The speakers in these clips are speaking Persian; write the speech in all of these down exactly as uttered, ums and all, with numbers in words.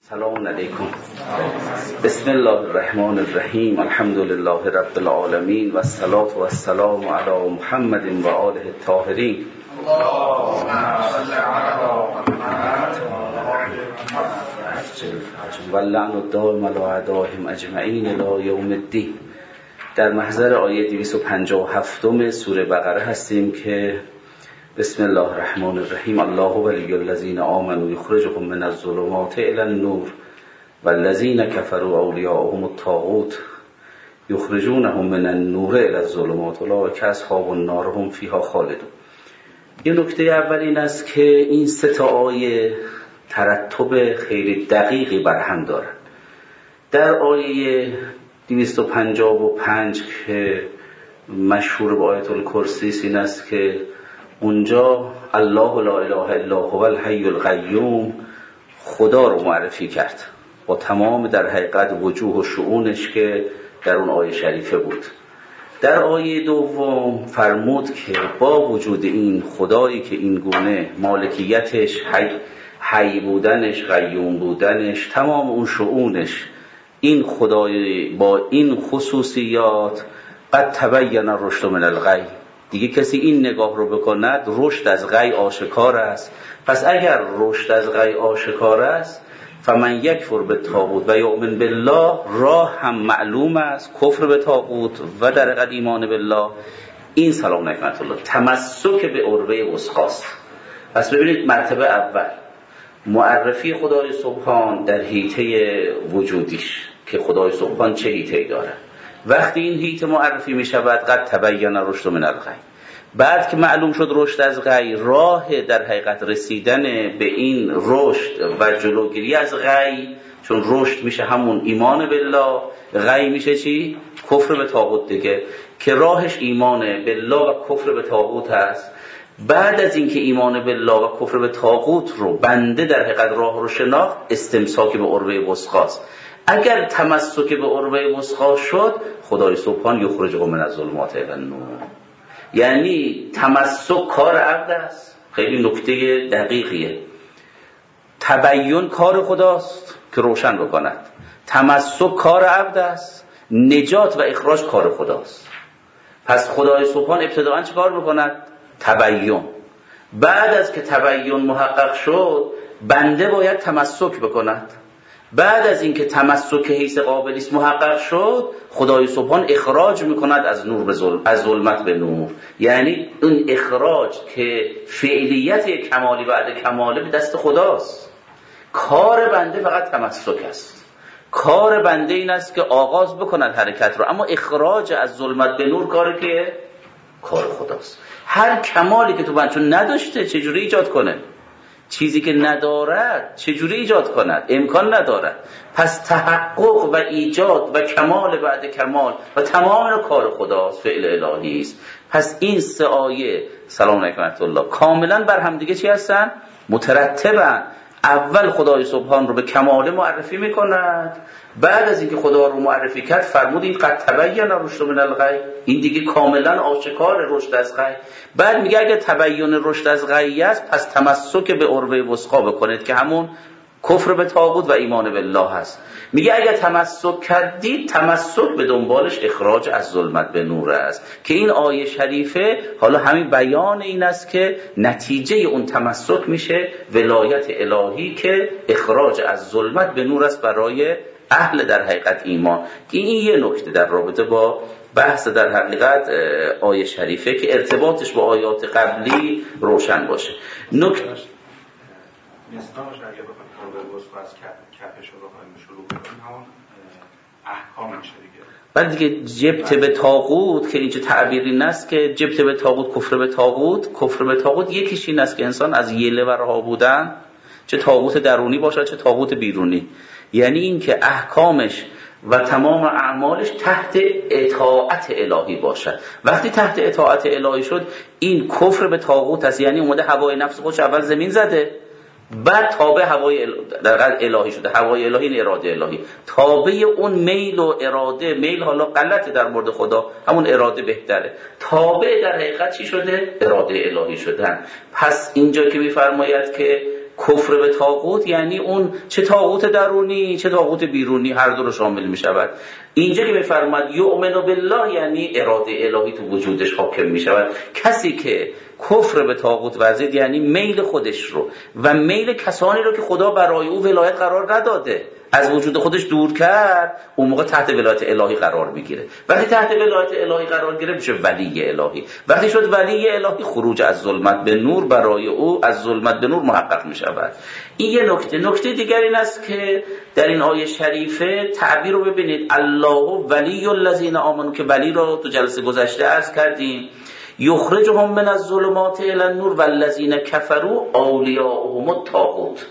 سلام علیکم. بسم الله الرحمن الرحیم. الحمد لله رب العالمین و الصلاة و السلام علی محمد و آله الطاهرین. اللهم صل علی محمد و اللعن الدائم علی اعدائهم اجمعین الی یوم الدین. در محضر آیه دویست و پنجاه و هفت سوره بقره هستیم که بسم الله الرحمن الرحیم. الله ولی الذین آمنوا یخرجهم من الظلمات الی النور والذین کفروا اولیاءهم الطاغوت یخرجونهم من النور الی الظلمات اولئک اصحاب النار هم فیها خالدون. یه نکته اول این است که این سه تا آیه ترتب خیلی دقیقی برهم دارن. در آیه دویست و پنجاه و پنج که مشهور با آیت الکرسی این است که اونجا الله لا اله الا هو الحی القیوم خدا رو معرفی کرد با تمام در حقیقت وجوه و شؤونش که در اون آیه شریفه بود. در آیه دوم فرمود که با وجود این خدایی که این گونه مالکیتش حی, حی بودنش، قیوم بودنش، تمام اون شؤونش، این خدای با این خصوصیات قد تبین الرشد من الغی، دیگه کسی این نگاه رو بکند رشد از غی آشکار است. پس اگر رشد از غی آشکار است فمن یکفر بالطاغوت و یؤمن بالله، راه هم معلوم است، کفر به طاغوت و در حقیقت ایمان بالله. این سلام نعمت الله تمسک به عروه وثقاست. پس ببینید مرتبه اول معرفی خدای سبحان در حیطه وجودیش که خدای سبحان چه حیطه‌ای داره. وقتی این حیطه معرفی می شود قد تبین الرشد من الغی، بعد که معلوم شد رشد از غی، راه در حقیقت رسیدن به این رشد و جلوگیری از غی، چون رشد میشه همون ایمان بالله، غی میشه چی؟ کفر به طاغوت دیگه، که راهش ایمان بالله و کفر به طاغوت هست. بعد از اینکه ایمان بالله و کفر به طاغوت رو بنده در حقیقت راه رو شناخت، استمساک به عروه وثقاست. اگر تمسک به عروه وثقا شد خدای سبحان یخرجهم من الظلمات الی النور، یعنی تمسک کار عبد است. خیلی نکته دقیقیه. تبین کار خداست که روشن بکند، تمسک کار عبد است، نجات و اخراج کار خداست. پس خدای سبحان ابتداءً چه کار بکند؟ تبین. بعد از که تبین محقق شد بنده باید تمسک بکند. بعد از اینکه تمسک حیث قابلیست محقق شد خدای سبحان اخراج میکند از نور به ظلم، از ظلمت به نور. یعنی اون اخراج که فعلیت کمالی بعد کماله به دست خداست. کار بنده فقط تمسک است. کار بنده این است که آغاز بکند حرکت رو، اما اخراج از ظلمت به نور کار که کار خداست. هر کمالی که تو بنده چون نداشته چجوری ایجاد کنه؟ چیزی که ندارد چجوری ایجاد کند؟ امکان ندارد. پس تحقق و ایجاد و کمال بعد کمال و تمام کار خداست، فعل الهی است. پس این سه آیه سلام علیکم ورحمت الله کاملا بر هم دیگه چی هستن؟ مترتبن. اول خدای سبحان رو به کمال معرفی میکند، بعد از اینکه خدا رو معرفی کرد فرمود این قد تبین الرشد من الغی، این دیگه کاملا آشکار رشد از غی. بعد میگه اگه تبین رشد از غی است پس تمسک به عروه وثقا بکنید که همون کفر به طاغوت و ایمان بالله هست. میگه اگه تمسک کردید تمسک به دنبالش اخراج از ظلمت به نور است، که این آیه شریفه حالا همین بیان این است که نتیجه اون تمسک میشه ولایت الهی که اخراج از ظلمت به نور است برای اهل در حقیقت ایمان. این یه نکته در رابطه با بحث در حقیقت آیه شریفه که ارتباطش با آیات قبلی روشن باشه. نکته نستانش اگه بخوایم کاربر وثقا از کفش رو بخوایم شروع کنیم همون احکام میشه دیگه. بعد دیگه جبت به طاغوت که اینجا تعبیری نست که جبت به طاغوت کفر به طاغوت. کفر به طاغوت یکیش این است که انسان از یله و رها بودن، چه طاغوت درونی باشد چه طاغوت بیرونی، یعنی این که احکامش و تمام اعمالش تحت اطاعت الهی باشد. وقتی تحت اطاعت الهی شد این کفر به طاغوت است، یعنی اومده هوای نفس خودش اول زمین زده، بعد تابع هوای الهی شده. هوای الهی این اراده الهی، تابع اون میل و اراده. میل حالا غلطه در مورد خدا، همون اراده بهتره. تابع در حقیقت چی شده؟ اراده الهی شدن. پس اینجا که میفرماید که کفر به طاغوت یعنی اون چه طاغوت درونی چه طاغوت بیرونی، هر دو رو شامل می شود. اینجا که می‌فرماد یؤمن بالله یعنی اراده الهی تو وجودش حاکم می شود. کسی که کفر به طاغوت ورزید یعنی میل خودش رو و میل کسانی رو که خدا برای او ولایت قرار نداده از وجود خودش دور کرد، اون موقع تحت ولایت الهی قرار میگیره. وقتی تحت ولایت الهی قرار گرفت میشه ولی الهی. وقتی شد ولی الهی، خروج از ظلمت به نور برای او از ظلمت به نور محقق میشود. این یه نکته. نکته دیگر این است که در این آیه شریفه تعبیر رو ببینید، الله ولی الذین آمنوا، که ولی رو تو جلسه گذشته عرض کردیم، یخرجهم من الظلمات الی النور والذین کفروا اولیاءهم الطاغوت،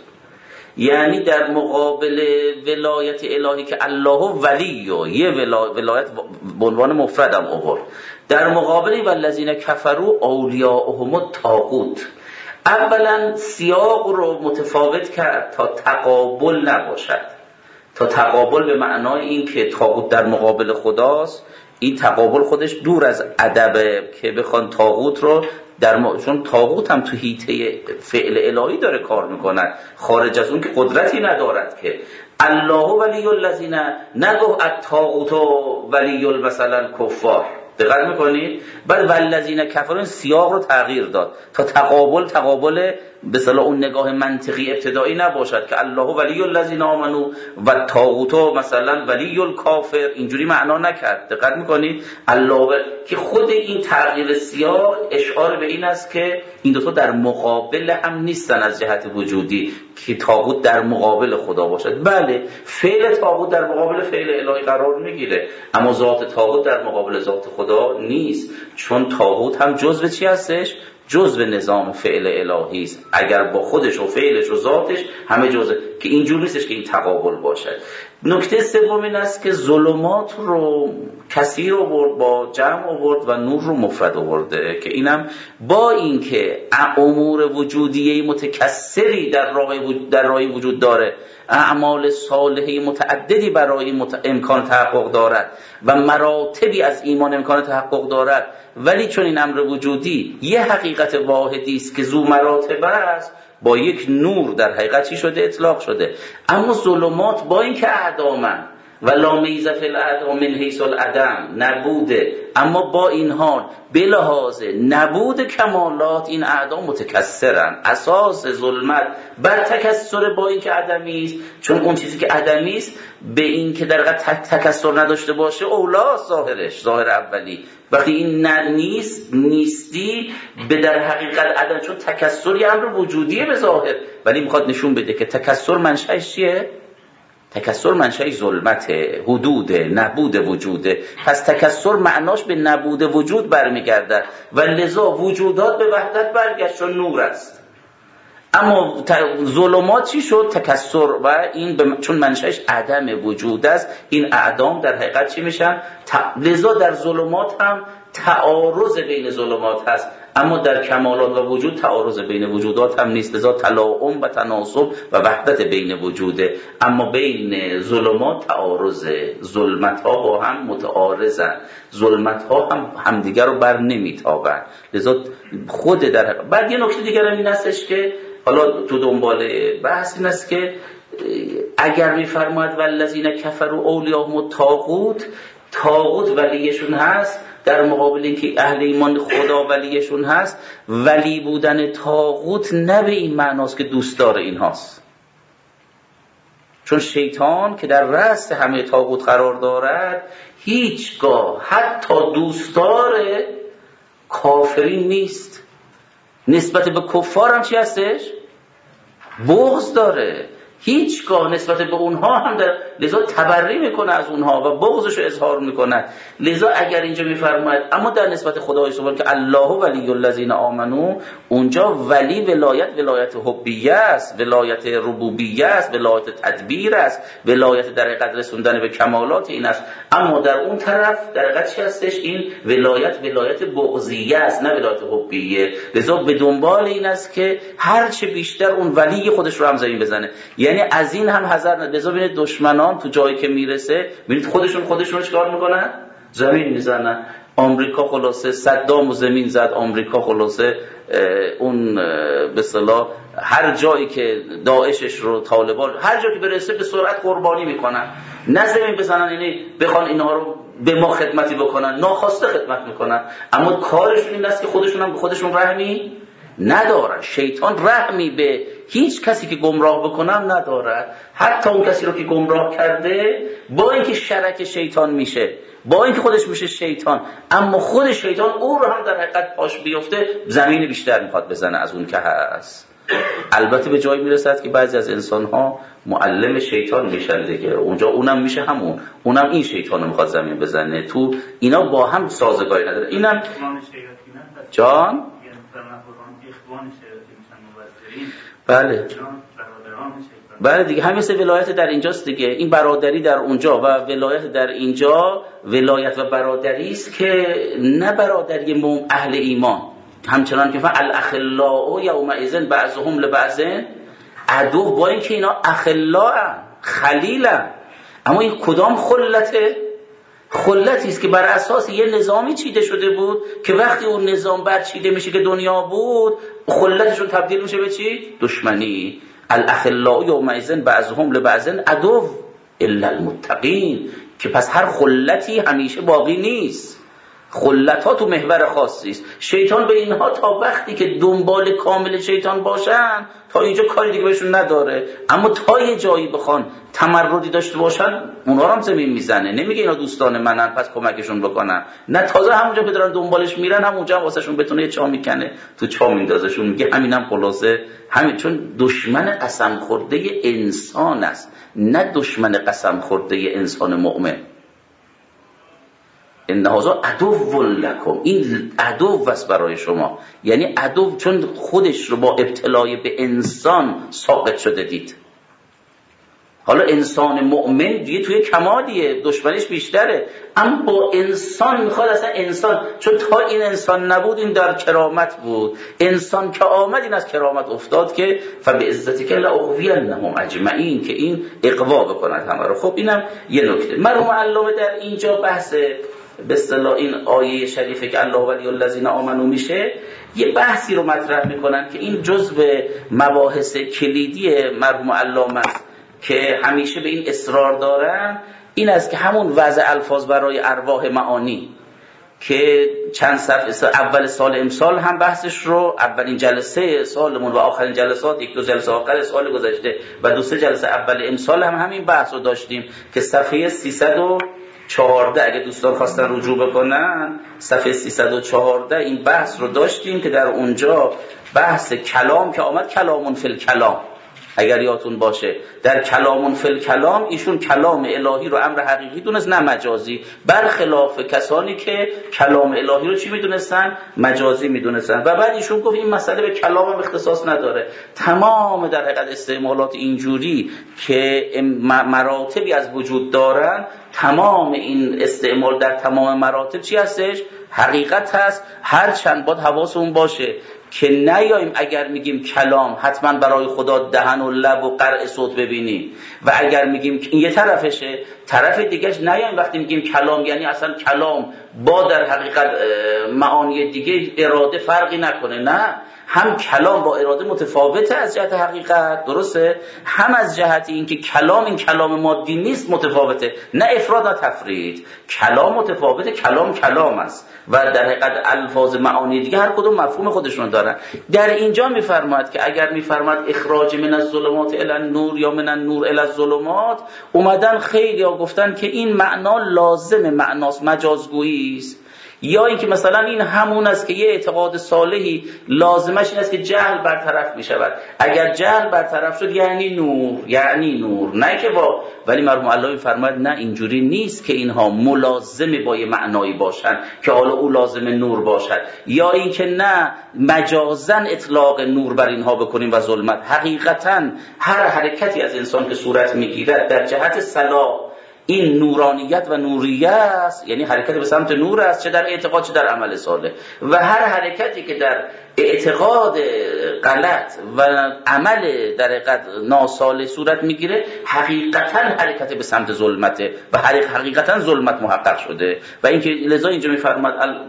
یعنی در مقابل ولایت الهی که الله ولی و یه ولایت به عنوان مفرد هم آورد، در مقابل والذین کفروا اولیاءهم الطاغوت، اولا سیاق رو متفاوت کرد تا تقابل نباشد، تا تقابل به معنای این که طاغوت در مقابل خداست. این تقابل خودش دور از ادبه که بخوان طاغوت رو در م... چون طاغوت هم تو حیطه فعل الهی داره کار میکنه، خارج از اون که قدرتی ندارد. که الله ولی الذین نگو الطاغوت ولی مثلا کفار، دقت میکنید؟ بعد والذین کفروا سیاق رو تغییر داد تا تقابل تقابل به اصطلاح اون نگاه منطقی ابتدایی نباشد که الله ولی الذین آمنوا و طاغوت مثلا ولی الکافر، اینجوری معنا نکرد. دقت میکنید؟ الله و... که خود این تغییر سیاق اشاره به این است که این دو تا در مقابل هم نیستن از جهت وجودی که طاغوت در مقابل خدا باشد. بله، فعل طاغوت در مقابل فعل الهی قرار میگیره، اما ذات طاغوت در مقابل ذات خدا نیست، چون طاغوت هم جزء چی هستش؟ جزء نظام فعل الهی است. اگر با خودش و فعلش و ذاتش همه جزء، که اینجور نیستش که این تقابل باشد. نکته سوم این است که ظلمات رو کثیر آورد با جمع آورد و نور رو مفرد آورده، که اینم با اینکه امور وجودیه متکثری در راه در راه وجود داره، اعمال صالحه متعددی برای مت... امکان تحقق دارد و مراتبی از ایمان امکان تحقق دارد، ولی چون این امر وجودی یه حقیقت واحدی است که ذو مراتب است، با یک نور در حقیقت چی شده؟ اطلاق شده. اما ظلمات با اینکه اعدامن و لا میزه فی الاعدام من حیث العدم، نبوده، اما با این حال به لحاظ نبود کمالات این اعدام متکثرن. اساس ظلمت بر تکثر با اینکه عدمی است، چون اون چیزی که عدمی است به این که در حقیقت تکثر نداشته باشه اولا ظاهرش، ظاهر اولی. وقتی این نیست نیستی به در حقیقت عدم، چون تکثر یه امر وجودیه به ظاهر، ولی میخواد نشون بده که تکثر منشأش چیه؟ تکثر منشأ ظلمت، حدود نبود وجوده. پس تکثر معناش به نبود وجود برمیگرده و لذا وجودات به وحدت برگشت و نور است. اما ظلمات چی شد؟ تکثر، و این ب... چون منشأش عدم وجود است، این اعدام در حقیقت چی میشن؟ ت... لذا در ظلمات هم تعارض بین ظلمات هست، اما در کمالات و وجود تعارض بین وجودات هم نیست، لذا تلاؤم و تناسب و وحدت بین وجوده. اما بین ظلمات تعارض، ظلمت ها با هم متعارضن، ظلمت ها هم همدیگر رو بر نمیتابن، لذا خود در حقیقت. بعد یه نکته دیگر هم این هستش که حالا تو دنبال بحث این است که اگر میفرماید والذین کفروا اولیاءهم الطاغوت، طاغوت ولیشون هست، در مقابل اینکه اهل ایمان خدا ولیشون هست، ولی بودن طاغوت نه به این معناست که دوستدار اینهاست، چون شیطان که در رأس همه طاغوت قرار دارد هیچگاه حتی دوستدار کافرین نیست. نسبت به کفار هم چی هستش؟ بغض داره، هیچگاه نسبت به اونها هم در لذا تبری میکنه از اونها و بغضش رو اظهار میکنه. لذا اگر اینجا میفرماید اما در نسبت خدای سبحانه که الله ولی الذین آمنو، اونجا ولی ولایت ولایت حبیه است، ولایت ربوبیه است، ولایت تدبیر است، ولایت در حقیقت رسوندن به کمالات این است. اما در اون طرف در حقیقت چی هستش؟ این ولایت ولایت بغضیه است، نه ولایت حبیه. لذا به دنبال این است که هر چه بیشتر اون ولی خودش رو هم زمین بزنه، یعنی از این هم حذر نداره. لذا ببینید دشمنان تو جایی که میرسه ببینید خودشون خودشون رو چیکار میکنن؟ زمین میزنن. آمریکا خلاصه صدام و زمین زد، آمریکا خلاصه اون به اصطلاح هر جایی که داعشش رو طالبان هر جایی که برسه به سرعت قربانی میکنن، نه زمین بزنن یعنی بخوان اینها رو به ما خدمتی بکنن، ناخواسته خدمت میکنن، اما کارشون این است که خودشون هم به خودشون رحمی ندارن. شیطان رحمی به هیچ کسی که گمراه بکنن ندارد، حتی اون کسی رو که گمراه کرده با اینکه شرک شیطان میشه، با اینکه خودش میشه شیطان، اما خود شیطان او رو هم در حقیقت پاش بیفته زمین بیشتر میخواد بزنه از اون که هست. البته به جایی میرسد که بعضی از انسان‌ها معلم شیطان میشن دیگه، اونجا اونم میشه همون، اونم این شیطان رو میخواد زمین بزنه. تو اینا با هم سازگاری نداره. اینم جان بله بله دیگه همین سه ولایت در اینجاست دیگه، این برادری در اونجا و ولایت در اینجا، ولایت و برادری است که نه برادری اهل ایمان، همچنان که الاخلاء یومئذ بعضهم لبعض عدو، با اینکه اینا اخلاء خلیلن، اما این کدام خلته؟ خلتی است که بر اساس یه نظامی چیده شده بود که وقتی اون نظام بعد چیده میشه که دنیا بود، خلتشون تبدیل میشه به چی؟ دشمنی. الاخلاء یومئذ بعضهم لبعض عدو الا المتقین، که پس هر خلتی همیشه باقی نیست، خلت ها تو محور خاصی است. شیطان به اینها تا وقتی که دنبال کامل شیطان باشن تا اینجا کاری دیگه بهشون نداره، اما تا یه جایی بخوان تمردی داشته باشن اونها هم زمین میزنه، نمیگه اینا دوستان منن پس کمکشون بکنن، نه تازه همونجا که دارن دنبالش میرن همونجا واسهشون بتونه یه چا میکنه تو چا میندازشون، میگه همینم خلاصه همین، چون دشمن قسم خورده انسان است نه دشمن قسم خورده انسان مؤمن. ان هذا عدو لکم، این عدو است برای شما، یعنی عدو چون خودش رو با ابتلای به انسان ساقط شده دید. حالا انسان مؤمن دیگه توی کمالیه، دشمنش بیشتره، اما با انسان میخواد اصلا انسان، چون تا این انسان نبود این در کرامت بود، انسان که آمد این از کرامت افتاد که فبعزتک لاغوینهم اجمعین، که این اغوا بکند همه رو. خب اینم یه نکته. مرحوم علامه در اینجا بحث به اصطلاح این آیه شریفه که الله ولی الذین آمنوا میشه، یه بحثی رو مطرح میکنن که این جزء مباحث کلیدی مرحوم علامه است که همیشه به این اصرار دارن، این است که همون وضع الفاظ برای ارواح معانی که چند صفحه اول سال امسال هم بحثش رو، اولین جلسه سالمون و آخرین جلسات، یک دو جلسه آخر سال گذشته و دو سه جلسه اول امسال هم همین بحث رو داشتیم که صفحه سیصد و چهارده اگه دوستان خواستن رجوع بکنن، صفحه سیصد و چهارده این بحث رو داشتیم که در اونجا بحث کلام که آمد، کلامون فی الکلام، اگر یادتون باشه در کلامون فی الکلام ایشون کلام الهی رو امر حقیقی دونست نه مجازی، برخلاف کسانی که کلام الهی رو چی میدونستن؟ مجازی میدونستن. و بعد ایشون گفت این مسئله به کلام هم اختصاص نداره، تمام در حقیقت استعمالات اینجوری که مراتبی از وجود دارن، تمام این استعمال در تمام مراتب چی هستش؟ حقیقت هست. هر چند باید حواسمون باشه که نیاییم اگر میگیم کلام حتما برای خدا دهن و لب و قرع صوت ببینیم، و اگر میگیم این یه طرفشه، طرف دیگهش نیاییم وقتی میگیم کلام یعنی اصلا کلام با در حقیقت معانی دیگه اراده فرقی نکنه. نه، هم کلام با اراده متفاوته از جهت حقیقت، درسته، هم از جهت اینکه کلام این کلام مادی نیست متفاوته، نه افراد نه تفرید، کلام متفاوته، کلام کلام است و در حقیقت الفاظ معانی دیگه هر کدوم مفهوم خودشون دارن. در اینجا میفرماید که اگر میفرماید اخراج من الظلمات الی النور یا من النور الی الظلمات، اومدن خیلی ها گفتن که این معنا لازم معناست، مجازگویی است، یا اینکه مثلا این همون است که یه اعتقاد صالحی لازمش این است که جهل برطرف می شود، اگر جهل برطرف شد یعنی نور، یعنی نور، نه که با. ولی مرحوم علامه فرماید نه، اینجوری نیست که اینها ملازم با یه معنایی باشن که حالا او لازم نور باشد، یا اینکه نه مجازن اطلاق نور بر اینها بکنیم و ظلمت. حقیقتا هر حرکتی از انسان که صورت میگیرد در جهت صلاح این نورانیت و نوریه است، یعنی حرکت به سمت نور است، چه در اعتقاد چه در عمل صالح، و هر حرکتی که در اعتقاد غلط و عمل در حقیقت ناسالح صورت میگیره، حقیقتا حرکت به سمت ظلمته و حقیقتا ظلمت محقق شده. و اینکه لذا اینجا میفرماد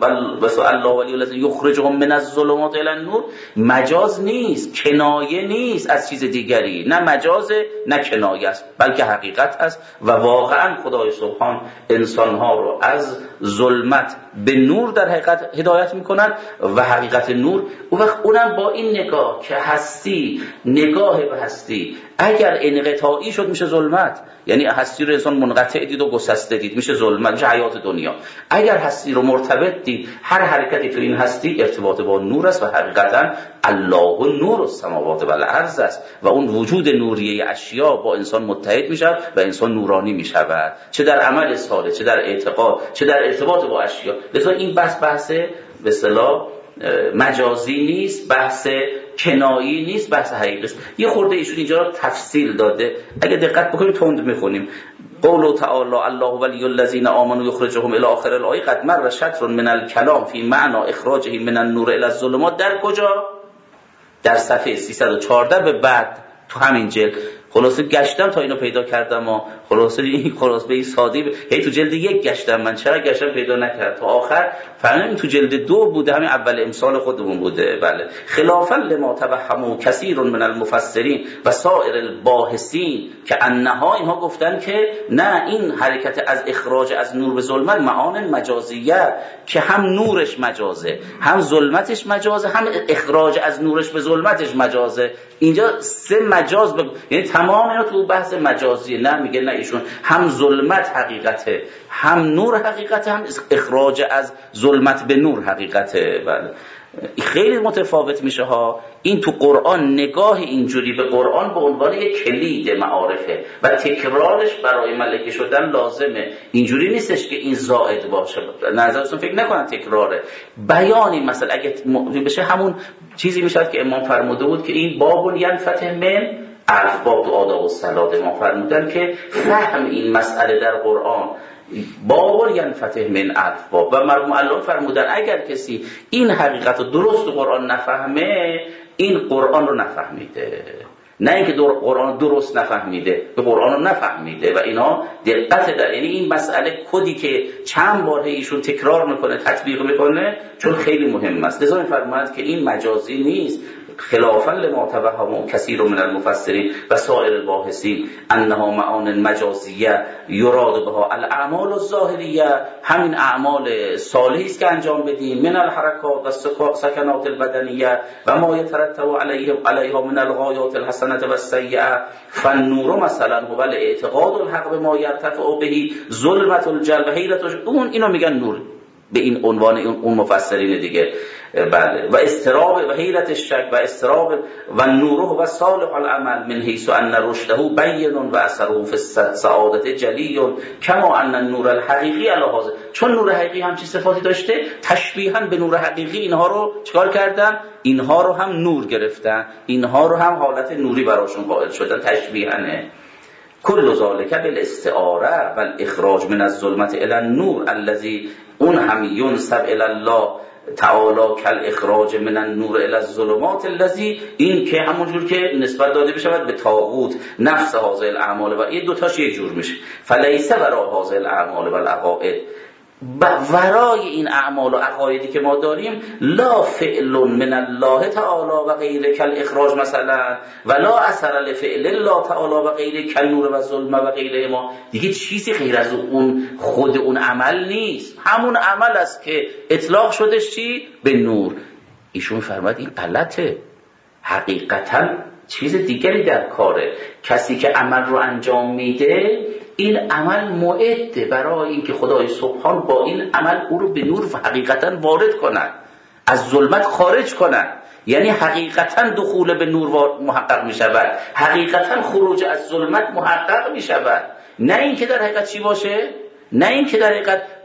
بس الله ولی الذین یخرجهم من الظلمات الی النور، مجاز نیست، کنایه نیست از چیز دیگری، نه مجاز نه کنایه است، بلکه حقیقت است. و واقعا خدای سبحان انسانها رو از ظلمت به نور در حقیقت هدایت میکنن و حقیقت نور. اون وقت اونم با این نگاه که هستی، نگاه به هستی اگر انقطاعی شد میشه ظلمت، یعنی هستی رو انسان منقطع دید و گسسته دید میشه ظلمت، میشه حیات دنیا. اگر هستی رو مرتبط دید، هر حرکتی تو این هستی ارتباط با نور است و حقیقتا الله نور السماوات و الارض است و اون وجود نوریه اشیا با انسان متحد میشه و انسان نورانی میشود، چه در عمل صالح، چه در اعتقاد، چه در ارتباط با اشیا. لذا این بحث بحث به اصطلاح مجازی نیست، بحث کنایی نیست، بحث حقیقی است. یه خورده ایشون اینجا رو تفصیل داده، اگه دقت بکنیم تند میخونیم. قول تعالی الله ولی الذین آمنوا یخرجهم الی آخر الآیه قد مر شطر من الکلام فی معنی اخراجه من النور الی الظلمات. در کجا؟ در صفحه سیصد و چهارده به بعد تو همین جلد. خلاصه گشتم تا اینو پیدا کردم و خلاصه این خلاصه به این سادی هی تو جلد یک گشتم، من چرا گشتم پیدا نکرد تا آخر فهمیدم تو جلد دو بوده، همین اول امسال خودمون بوده. بله، خلافا لما توهموا کثیر من المفسرین و سایر الباحثین که انها، اینها گفتن که نه، این حرکت از اخراج از نور به ظلمت معان مجازیه که هم نورش مجازه، هم ظلمتش مجازه، هم اخراج از نورش به ظلمتش مجازه. اینجا سه مجاز ب... یعنی تمام اینا تو بحث مجازیه. نه میگه نه، ایشون هم ظلمت حقیقته، هم نور حقیقته، هم اخراج از ظلمت به نور حقیقته. بله، خیلی متفاوت میشه ها. این تو قرآن نگاه اینجوری به قرآن به عنوان یک کلید معارفه و تکرارش برای ملکه شدن لازمه. اینجوری نیستش که این زائد باشه، نظرتون فکر نکنن تکراره. بیانی مثلا اگه بشه همون چیزی میشد که امام فرموده بود که این باب ینفتح من الف باب تو آداب الصلات. امام فرمودن که فهم این مسئله در قرآن باب ینفتح من الف باب. و مرحوم الله فرمودن اگر کسی این حقیقت رو درست قرآن نفهمه، این قرآن رو نفهمیده. نه اینکه قرآن درست نفهمیده، به قرآن رو نفهمیده. و اینا دقت در یعنی این مسئله کدی که چند بار ایشون تکرار میکنه، تطبیق میکنه، چون خیلی مهم است. لذا میفرماید که این مجازی نیست، خلافا لما توهموا کثیر من المفسرین و سایر الباحثین انها معان مجازیه یراد بها الاعمال الظاهریه، همین اعمال صالحی است که انجام بدیم، من الحرکات و سکنات البدنیه و ما یترتب علیه علیها من الغایات الحسنه و السیئه. فالنور مثلا هو الاعتقاد الحق بما یرتفع به ظلمت الجلب حیرت. اون اینو میگن نور به این عنوان اون مفسرین دیگه. بله، و استراب و حیرت الشک و استراب و نوره و صالح العمل من حیث ان رشده بین و اثره فی السعادت جلی کما ان النور الحقیقی علی هذا. چون نور حقیقی هم چه صفاتی داشته، تشبیها به نور حقیقی اینها رو چیکار کردن؟ اینها رو هم نور گرفتن، اینها رو هم حالت نوری براشون قائل شدن، تشبیهانه. کل ذالک بالاستعاره و الاخراج من الظلمت الی النور الذی اون هم ینسب الی الله تعالی کل اخراج من النور الی الظلمات الذی، این که همونجور که نسبت داده بشود به طاغوت نفس هذه الاعمال و این دو تاش یک جور میشه. فلیس برای هذه الاعمال و العقائد، ورای این اعمال و عقایدی که ما داریم، لا فعل من الله تعالی و غیر کل اخراج مثلا، ولا اثر لفعل الله تعالی و غیر کل نور و ظلم و غیره. ما دیگه چیزی غیر از اون خود اون عمل نیست، همون عمل است که اطلاق شدش چی؟ به نور. ایشون فرمود این غلطه، حقیقتا چیز دیگری در کاره. کسی که عمل رو انجام میده، این عمل معده برای اینکه خدای سبحان با این عمل او رو به نور و حقیقتا وارد کنن، از ظلمت خارج کنن. یعنی حقیقتا دخول به نور محقق می شود، حقیقتا خروج از ظلمت محقق می شود. نه این که در حقیقت چی باشه، نه این که در حقیقت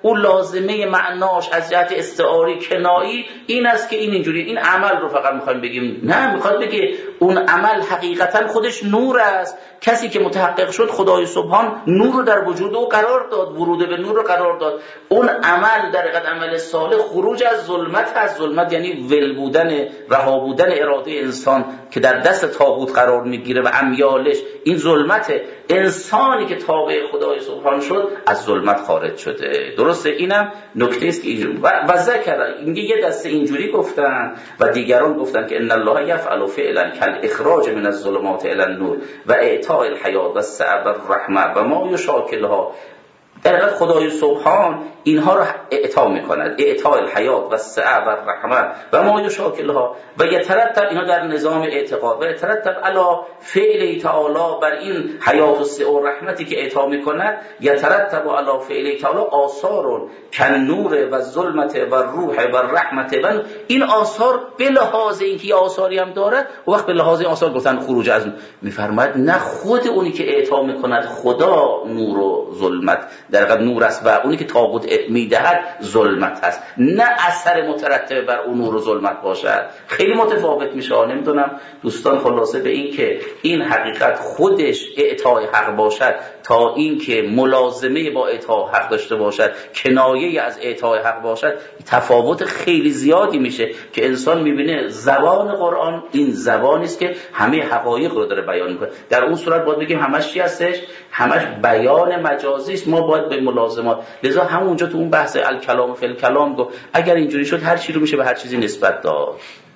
اون لازمه معناش از جهت استعاری کنایی این است که این اینجوری این عمل رو فقط میخوایم بگیم. نه، میخواد بگه اون عمل حقیقتا خودش نور است. کسی که متحقق شد خدای سبحان نور رو در وجود او قرار داد، ورود به نور رو قرار داد. اون عمل در حقیقت عمل صالح خروج از ظلمت، از ظلمت یعنی ول بودن، رها بودن اراده انسان که در دست طاغوت قرار میگیره و امیالش این ظلمت. انسانی که تابع خدای سبحان شد از ظلمت خارج شده. درسته؟ اینم نکته است که و ذکر اینجا یه دسته اینجوری گفتن و دیگران گفتن که ان الله یفعل فعلا کالاخراج من الظلمات الی النور و اعطاء الحیات و السعه والرحمه و ما یشاکلها. در حقیقت خدای سبحان اینها رو اعطا میکند، اعطاء الحیات و السعه و الرحمه و ما یشاکلها و یترتب اینا در نظام اعتقاد و یترتب علی فعل تعالی بر این حیات و السعه و رحمتی که اعطا میکند یترتب علی فعل تعالی آثار کالنور و الظلمت و الروح و الرحمت و این آثار به لحاظ اینکه آثاری هم دارد و وقت به لحاظ آثار گفتن خروج از میفرماید نه خود اونی که اعطا میکند خدا نور و ظلمت در حقیقت نور است و اونی که طاغوت میدهد ظلمت است، نه اثر مترتب بر اون نور و ظلمت باشد. خیلی متفاوت میشه. نمیدونم دوستان خلاصه به این که این حقیقت خودش اعطای حق باشد تا این که ملازمه با اعطای حق داشته باشد، کنایه از اعطای حق باشد، تفاوت خیلی زیادی میشه که انسان میبینه زبان قرآن این زبانی است که همه حقایق رو داره بیان میکنه. در اون صورت باید بگیم همش چی هستش؟ همش بیان مجازی است. ما باید به ملازمات، لذا همونجا تو اون بحث الکلام فی الکلام گفت اگر اینجوری شد هر چیزی رو میشه به هر چیزی نسبت داد،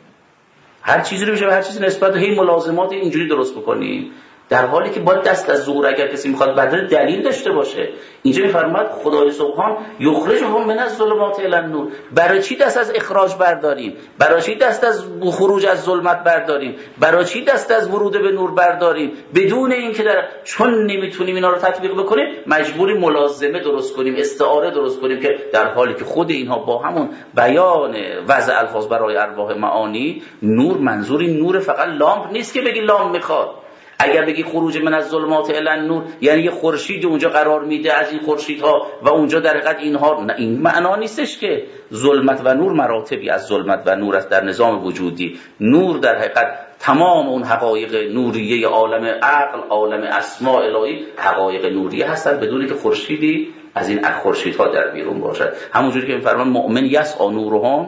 هر چیزی رو میشه به هر چیزی نسبت داد، هی ملازمات اینجوری درست بکنیم، در حالی که باید دست از ظهور اگر کسی میخواد بدل دلیل داشته باشه. اینجا میفرماید خدای سبحان یخرجهم من الظلمات الی النور. برای چی دست از اخراج برداریم؟ برای چی دست از خروج از ظلمت برداریم؟ برای چی دست از ورود به نور برداریم؟ بدون اینکه در چون نمیتونیم اینا رو تطبیق بکنیم مجبوری ملازمه درست کنیم، استعاره درست کنیم، که در حالی که خود اینها با همون بیان وضع الفاظ برای ارواح معانی نور، منظوری نور فقط لامپ نیست که بگی لامپ میخواد. اگر بگی خروج من از ظلمات الی النور یعنی یه خورشید اونجا قرار میده از این خورشیدها و اونجا در حقیقت اینها، نه، این معنا نیستش که ظلمت و نور مراتبی از ظلمت و نور است در نظام وجودی. نور در حقیقت تمام اون حقایق نوریه عالم عقل، عالم اسماء الهی حقایق نوریه هستند بدون که خورشیدی از این خورشیدها در بیرون باشد. همونجوری که می‌فرمان مؤمن یسعی نورهم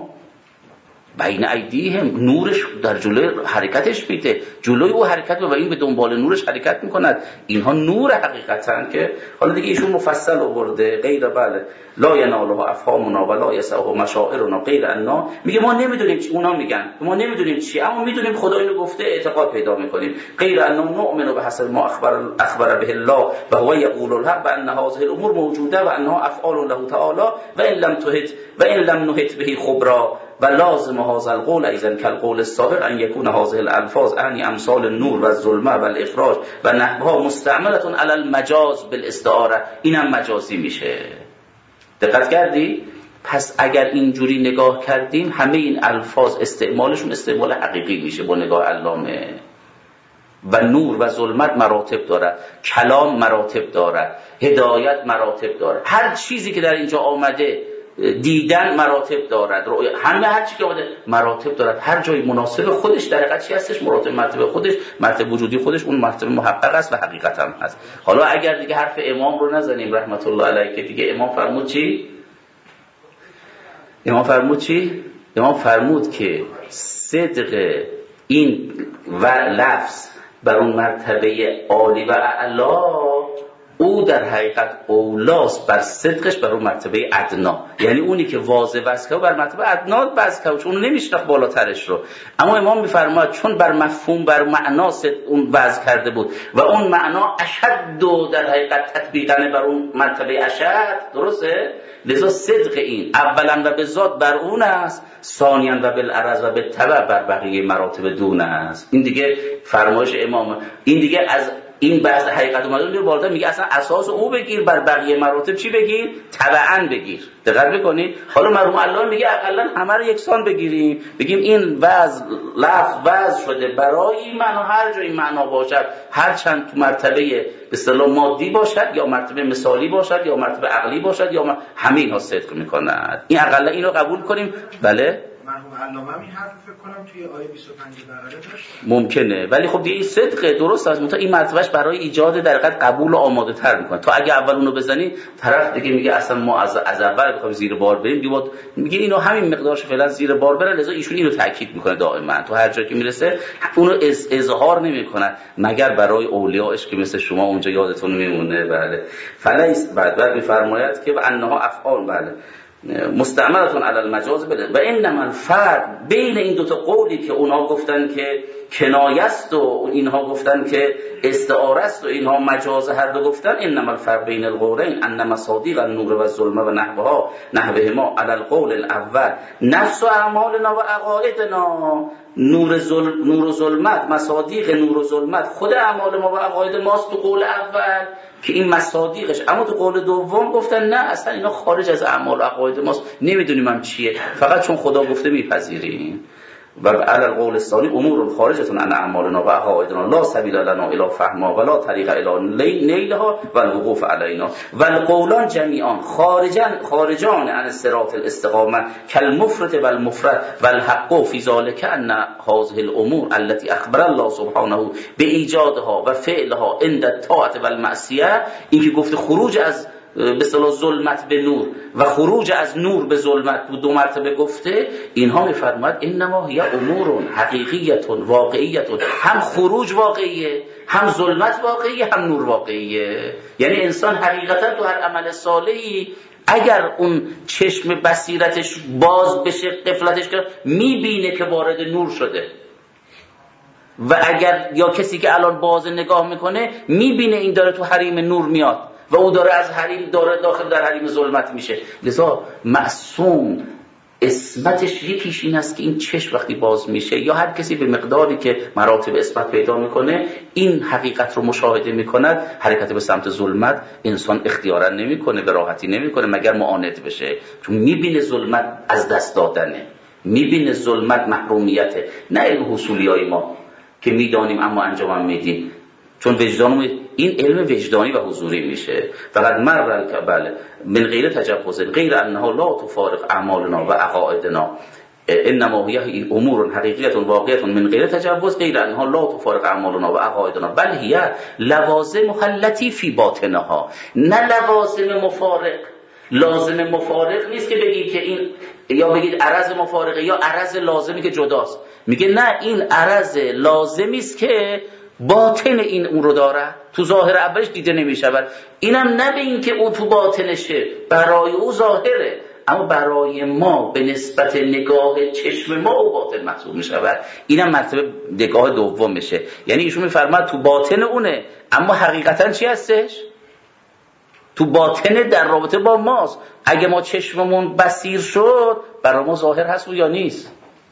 بین ایدیهم، نورش در جلوی حرکتش میده، جلوی او حرکت و این به دنبال نورش حرکت میکند. اینها نور حقیقتن که حالا دیگه ایشون مفصل آورده غیر بله لا یناله افهامنا ولا یسعه مشاعرنا غیر انا. میگه ما نمیدونیم چی، اونا میگن ما نمیدونیم چی، اما میدونیم خدا اینو گفته، اعتقاد پیدا میکنیم. غیر انا نؤمن بحسب ما اخبر اخبر به الله و هو یقول الحق بان هذه الامور موجوده و انها افعال له تعالی و ان لم تحت و ان لم نحت به خبرا و لازم هذا القول ايضا كالقول السابق ان يكون هذه الالفاظ اعني امثال النور و الظلمه و الاخراج و نحوها مستعمله على المجاز بالاستعاره. اینم مجازی میشه. دقت کردی؟ پس اگر اینجوری نگاه کردیم همه این الفاظ استعمالشون استعمال حقیقی میشه با نگاه علامه. و نور و ظلمت مراتب دارد، کلام مراتب دارد، هدایت مراتب دارد، هر چیزی که در اینجا آمده، دیدن مراتب دارد، همه هر چی که آمده مراتب دارد، هر جای مناسب خودش در حقیقت چی هستش؟ مراتب مرتبه خودش، مرتبه وجودی خودش اون مرتبه محقق است و حقیقت هم هست. حالا اگر دیگه حرف امام رو نزنیم رحمت الله علیه که دیگه امام فرمود چی؟ امام فرمود چی؟ امام فرمود که صدق این و لفظ بر اون مرتبه عالی و اعلا او در حقیقت اولاست بر صدقش بر اون مرتبه ادنا، یعنی اونی که واضح وضع کرد بر مرتبه ادنا وضع کرد چون نمیشناخت بالاترش رو. اما امام میفرماید چون بر مفهوم بر معنا اون وضع کرده بود و اون معنا اشد و در حقیقت تطبیقاً بر اون مرتبه اشد، درسته؟ لذا صدق این اولا و به ذات بر اون است، ثانیاً و بالعرض و بالتبع بر بقیه مراتب دون است. این دیگه فرمایش امام، این دیگه از این بحث حقیقت اومده میره بالاتر، میگه اصلا اساس او بگیر، بر بقیه مراتب چی بگیر؟ تبعاً بگیر. دقت بکنید. حالا مرحوم علامه میگه اقلا همه رو یکسان بگیریم، بگیم این وضع لفظ وضع شده برای این معنا، هر جای معنا باشد، هر چند تو مرتبه به اصطلاح مادی باشد یا مرتبه مثالی باشد یا مرتبه عقلی باشد یا مر... همه اینها صدق میکنند. این اقلا اینو قبول کنیم. بله مرحوم علامه این حرف فکر کنم توی آیه بیست و پنج بقره داشت. ممکنه، ولی خب دیگه این صدقه، درست است، منتها این مرتبهش برای ایجاد در حقیقت قبول و آماده تر میکنه. تا اگه اول اونو بزنی طرف دیگه میگه اصلا ما از از اول بخوایم زیر بار بریم، دیگه میگه اینو همین مقدارش فعلا زیر بار بره، لذا ایشون اینو تاکید میکنه دائما تو هر جایی که میرسه اونو از اظهار نمیکنه مگر برای اولیاءش که مثل شما اونجا یادتون میمونه. بله فلیس بعد بعد میفرماید که انها افعال بله مستعملتون علی المجاز بده و انما الفرق بین این دوتا قولی که اونها گفتن که کنایه است و اینها گفتن که استعاره است و اینها مجاز هر دو گفتن، انما الفرق بین القولین ان مصادیق النور و الظلمه و نحوها نحوهما علی القول الاول نفس اعمالنا و عقائدنا. نور ظلم نور و ظلمت، مصادیق نور و ظلمت خود اعمال ما و عقاید ماست تو قول اول که این مصادیقش، اما تو قول دوم گفتن نه اصلا اینا خارج از اعمال و عقاید ماست، نمیدونیم هم چیه، فقط چون خدا گفته میپذیریم. و علی القول الثانی امور خارجه عن اعمالنا و عقائدنا لا سبیل لنا الی فهمها ولا طریق الی نیلها و الوقوف علینا و القولان جمیعا خارجان خارجان عن الصراط الاستقامه کالمفرط و المفرد و الحق فی ذلک ان هذه الامور التي اخبر الله سبحانه بایجادها و فعلها عند الطاعه و المعصیه، این که گفته خروج از به اصطلاح ظلمت به نور و خروج از نور به ظلمت دو مرتبه گفته، اینها میفرماید انما هی امور حقیقیه واقعیه، هم خروج واقعیه، هم ظلمت واقعیه، هم نور واقعیه. یعنی انسان حقیقتا تو هر عمل صالحی اگر اون چشم بصیرتش باز بشه، قفلتش کنه، میبینه که وارد نور شده. و اگر یا کسی که الان باز نگاه میکنه میبینه این داره تو حریم نور میاد و او داره از حریم داره داخل در حریم ظلمت میشه. لذا معصوم اسمتش یکیش این است که این چشم وقتی باز میشه یا هر کسی به مقداری که مراتب اسمت پیدا میکنه این حقیقت رو مشاهده میکند، حرکت به سمت ظلمت انسان اختیارا نمیکنه، به راحتی نمیکنه مگر معاند بشه، چون میبینه ظلمت از دست دادنه، میبینه ظلمت محرومیته. نه علم حصولیای ما که میدانیم اما انجام میدیم، چون وجدانم این علم وجدانی و حضوری میشه. فقط مر بله من غیر تجوز غیر انها لا تفارق اعمالنا و عقائدنا انما هي امور حقیقیه واقعیه من غیر تجوز غیر انها لا تفارق اعمالنا و عقائدنا بل هي لوازم التي فی باطنها. نه لوازم مفارق، لازم مفارق نیست که بگید که این یا بگید عرض مفارقه یا عرض لازمی که جداست. میگه نه، این عرض لازمی است که باطن این اون رو داره، تو ظاهر اولش دیده نمیشود. اینم نه به این که اون تو باطنشه، برای او ظاهره، اما برای ما به نسبت نگاه چشم ما او باطن محسوب میشود. اینم مرتبه نگاه دوم میشه. یعنی ایشون میفرماد تو باطن اونه، اما حقیقتا چی هستش؟ تو باطن در رابطه با ماست. اگه ما چشممون بصیر شد برای ما ظاهر هست و یا نیست؟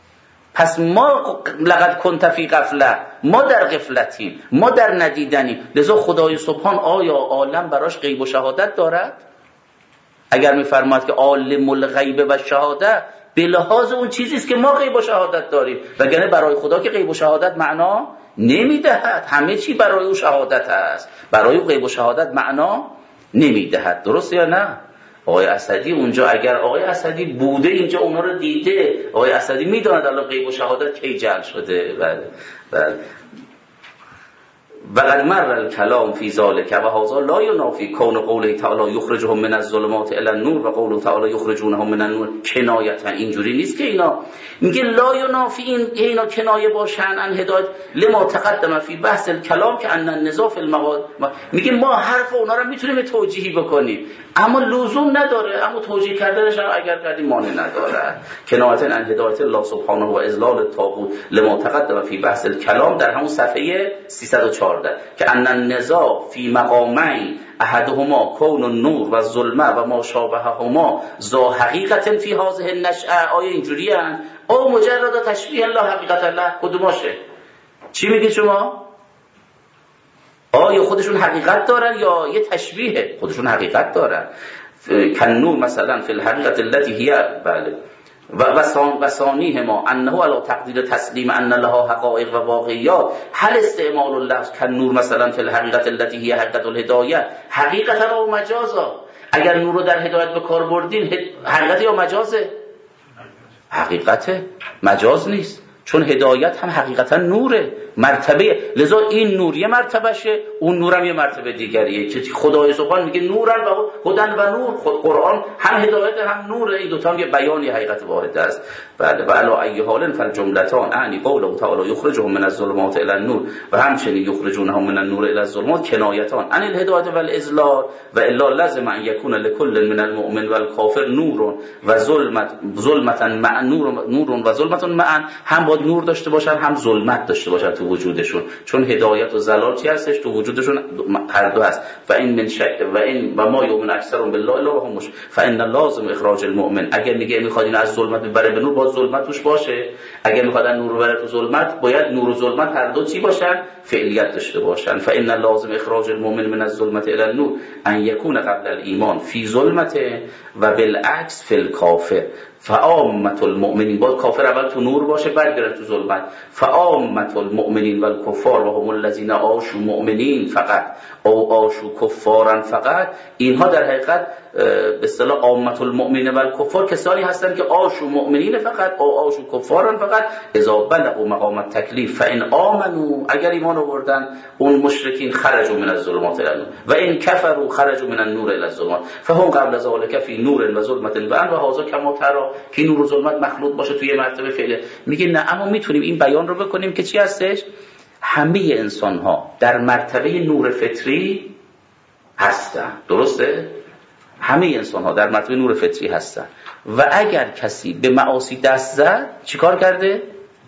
پس ما لقد کنت فی غفله، ما در غفلتیم، ما در ندیدنیم. لذا خدای سبحان آیا عالم براش غیب و شهادت دارد؟ اگر میفرماید که عالم الغیب و شهادت، به لحاظ اون چیزی است که ما غیب و شهادت داریم، وگرنه برای خدا که غیب و شهادت معنا نمیدهد. همه چی برای او شهادت است، برای او غیب و شهادت معنا نمیدهد. درست یا نه؟ آقای اسدی اونجا، اگر آقای اسدی بوده اینجا اونا رو دیده، آقای اسدی میداند الان غیب و شهادت کی جعل شده. بله بله. وقد مر الكلام فی ذلک و هذا لا ینافی کون قوله تعالی یخرجهم من الظلمات الی النور و قوله تعالی یخرجونهم من النور کنایتا. اینجوری نیست که اینا میگه لا ینافی این اینا کنایه باشن ان هدایت لما تقدم فی بحث الکلام که ان النزاع فی المواد. میگه ما حرف اونا رو میتونیم توجیهی بکنیم اما لزوم نداره، اما توجیه کردنش هم اگر کردیم مانع نداره. کنایتا ان هدایت الله سبحانه و اذلال الطاغوت لما تقدم فی بحث الکلام در همون صفحه سیصد و چهارده که ان النزاع فی مقامین احدهما کون النور و الظلمه و ما شابههما ذا حقیقت فی هذه النشأه. آیا اینجوری ان او مجرد تشبیه الله حقیقت الله؟ کدوماشه؟ چی میگید شما؟ آیا خودشون حقیقت دارن یا یه تشبیه؟ خودشون حقیقت دارن. کن نور مثلا فی الحقیقت التي هی بله و ثانیه ما انه علی تقدیر تسلیم ان لها حقائق و واقعیات. هل استعمال اللفظ کن نور مثلا فی الحقیقت التي هی حقیقت الهدایه حقیقتا و مجازا؟ اگر نور رو در هدایت به کار بردین حقیقت یا مجازه؟ حقیقته، مجاز نیست، چون هدایت هم حقیقتا نوره، مرتبه. لذا این نور یه مرتبهشه، اون نورم یه مرتبه دیگریه که خدای سبحان میگه نورن و هدن و نور. خود قرآن هم هدایت هم نوره، این دوتا هم یه بیانی حقیقت واحد است. بله و علا ای حال فالجملتان اعنی قوله تعالی یخرجهم من الظلمات الی النور و همچنین یخرجونهم من النور الی الظلمات کنایتان عن الهدایت والاضلال و الا لازم ان یکون لكل من المؤمن والکافر نور و ظلمت ظلمتا مع نور نور و ظلمت معا. هم باید نور داشته باشن هم ظلمت داشته باشن تو وجودشون، چون هدایت و ضلال چی هستش؟ تو وجودشون هر دو هست. و این من شک و این و ما یؤمن اکثرهم بالله الا وهم مشرکون فان لازم اخراج المؤمن. اگر میگه میخواد این از ظلمت ببره به نور، باید ظلمت توش باشه. اگر میخواد نور رو ببره تو ظلمت، باید نور و ظلمت هر دو چی باشن؟ فعلیت داشته باشن. فان لازم اخراج المؤمن من الظلمت الى النور ان یکون قبل الايمان فی ظلمته و بالعکس فی الکافر. فعامة المؤمنین، باید کافر اول تو نور باشه بعد بره تو ظلمت. فعامة المؤمنین و الکفار و هم الذین عاشوا مؤمنین فقط او عاشوا کفارا فقط. اینها در حقیقت به اصطلاح عامة المؤمنین و الکفار کسانی هستند که عاشوا مؤمنین فقط او عاشوا کفارا فقط اذا بلغوا مقام التکلیف فان آمنوا. اگر ایمان آوردن اون مشرکین خرجوا من الظلمات الی النور و ان کفروا خرجوا من النور الی الظلمات فهم قبل ذلك فی نور و ظلمت و ان و هذا کما ترى که نور و ظلمت مخلوط باشه توی مرتبه فعله. میگه نه، اما میتونیم این بیان رو بکنیم که چی هستش؟ همه انسان ها در مرتبه نور فطری هستن. درسته؟ همه انسان ها در مرتبه نور فطری هستن و اگر کسی به معاصی دست زد چیکار کرده؟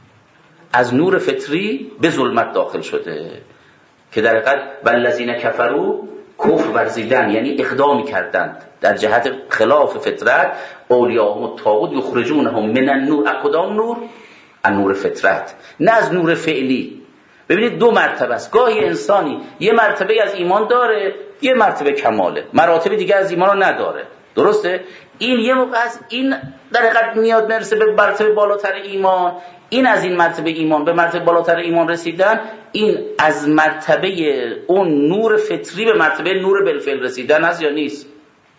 از نور فطری به ظلمت داخل شده که در حقیقت والذین کفروا کفر ورزیدن، یعنی اقدامی کردند در جهت خلاف فطرت. اولیاءهم الطاغوت یخرجونهم من النور. از کدام نور؟ از نور فطرت، نه از نور فعلی. ببینید دو مرتبه است. گاهی انسانی یه مرتبه از ایمان داره، یه مرتبه کماله، مراتب دیگه از ایمان رو نداره. درسته؟ این یه موقع از این در حقیقت میاد مرسه به مرتبه بالاتر ایمان. این از این مرتبه ایمان به مرتبه بالاتر ایمان رسیدن، این از مرتبه اون نور فطری به مرتبه نور بالفعل رسیدن است یا نیست؟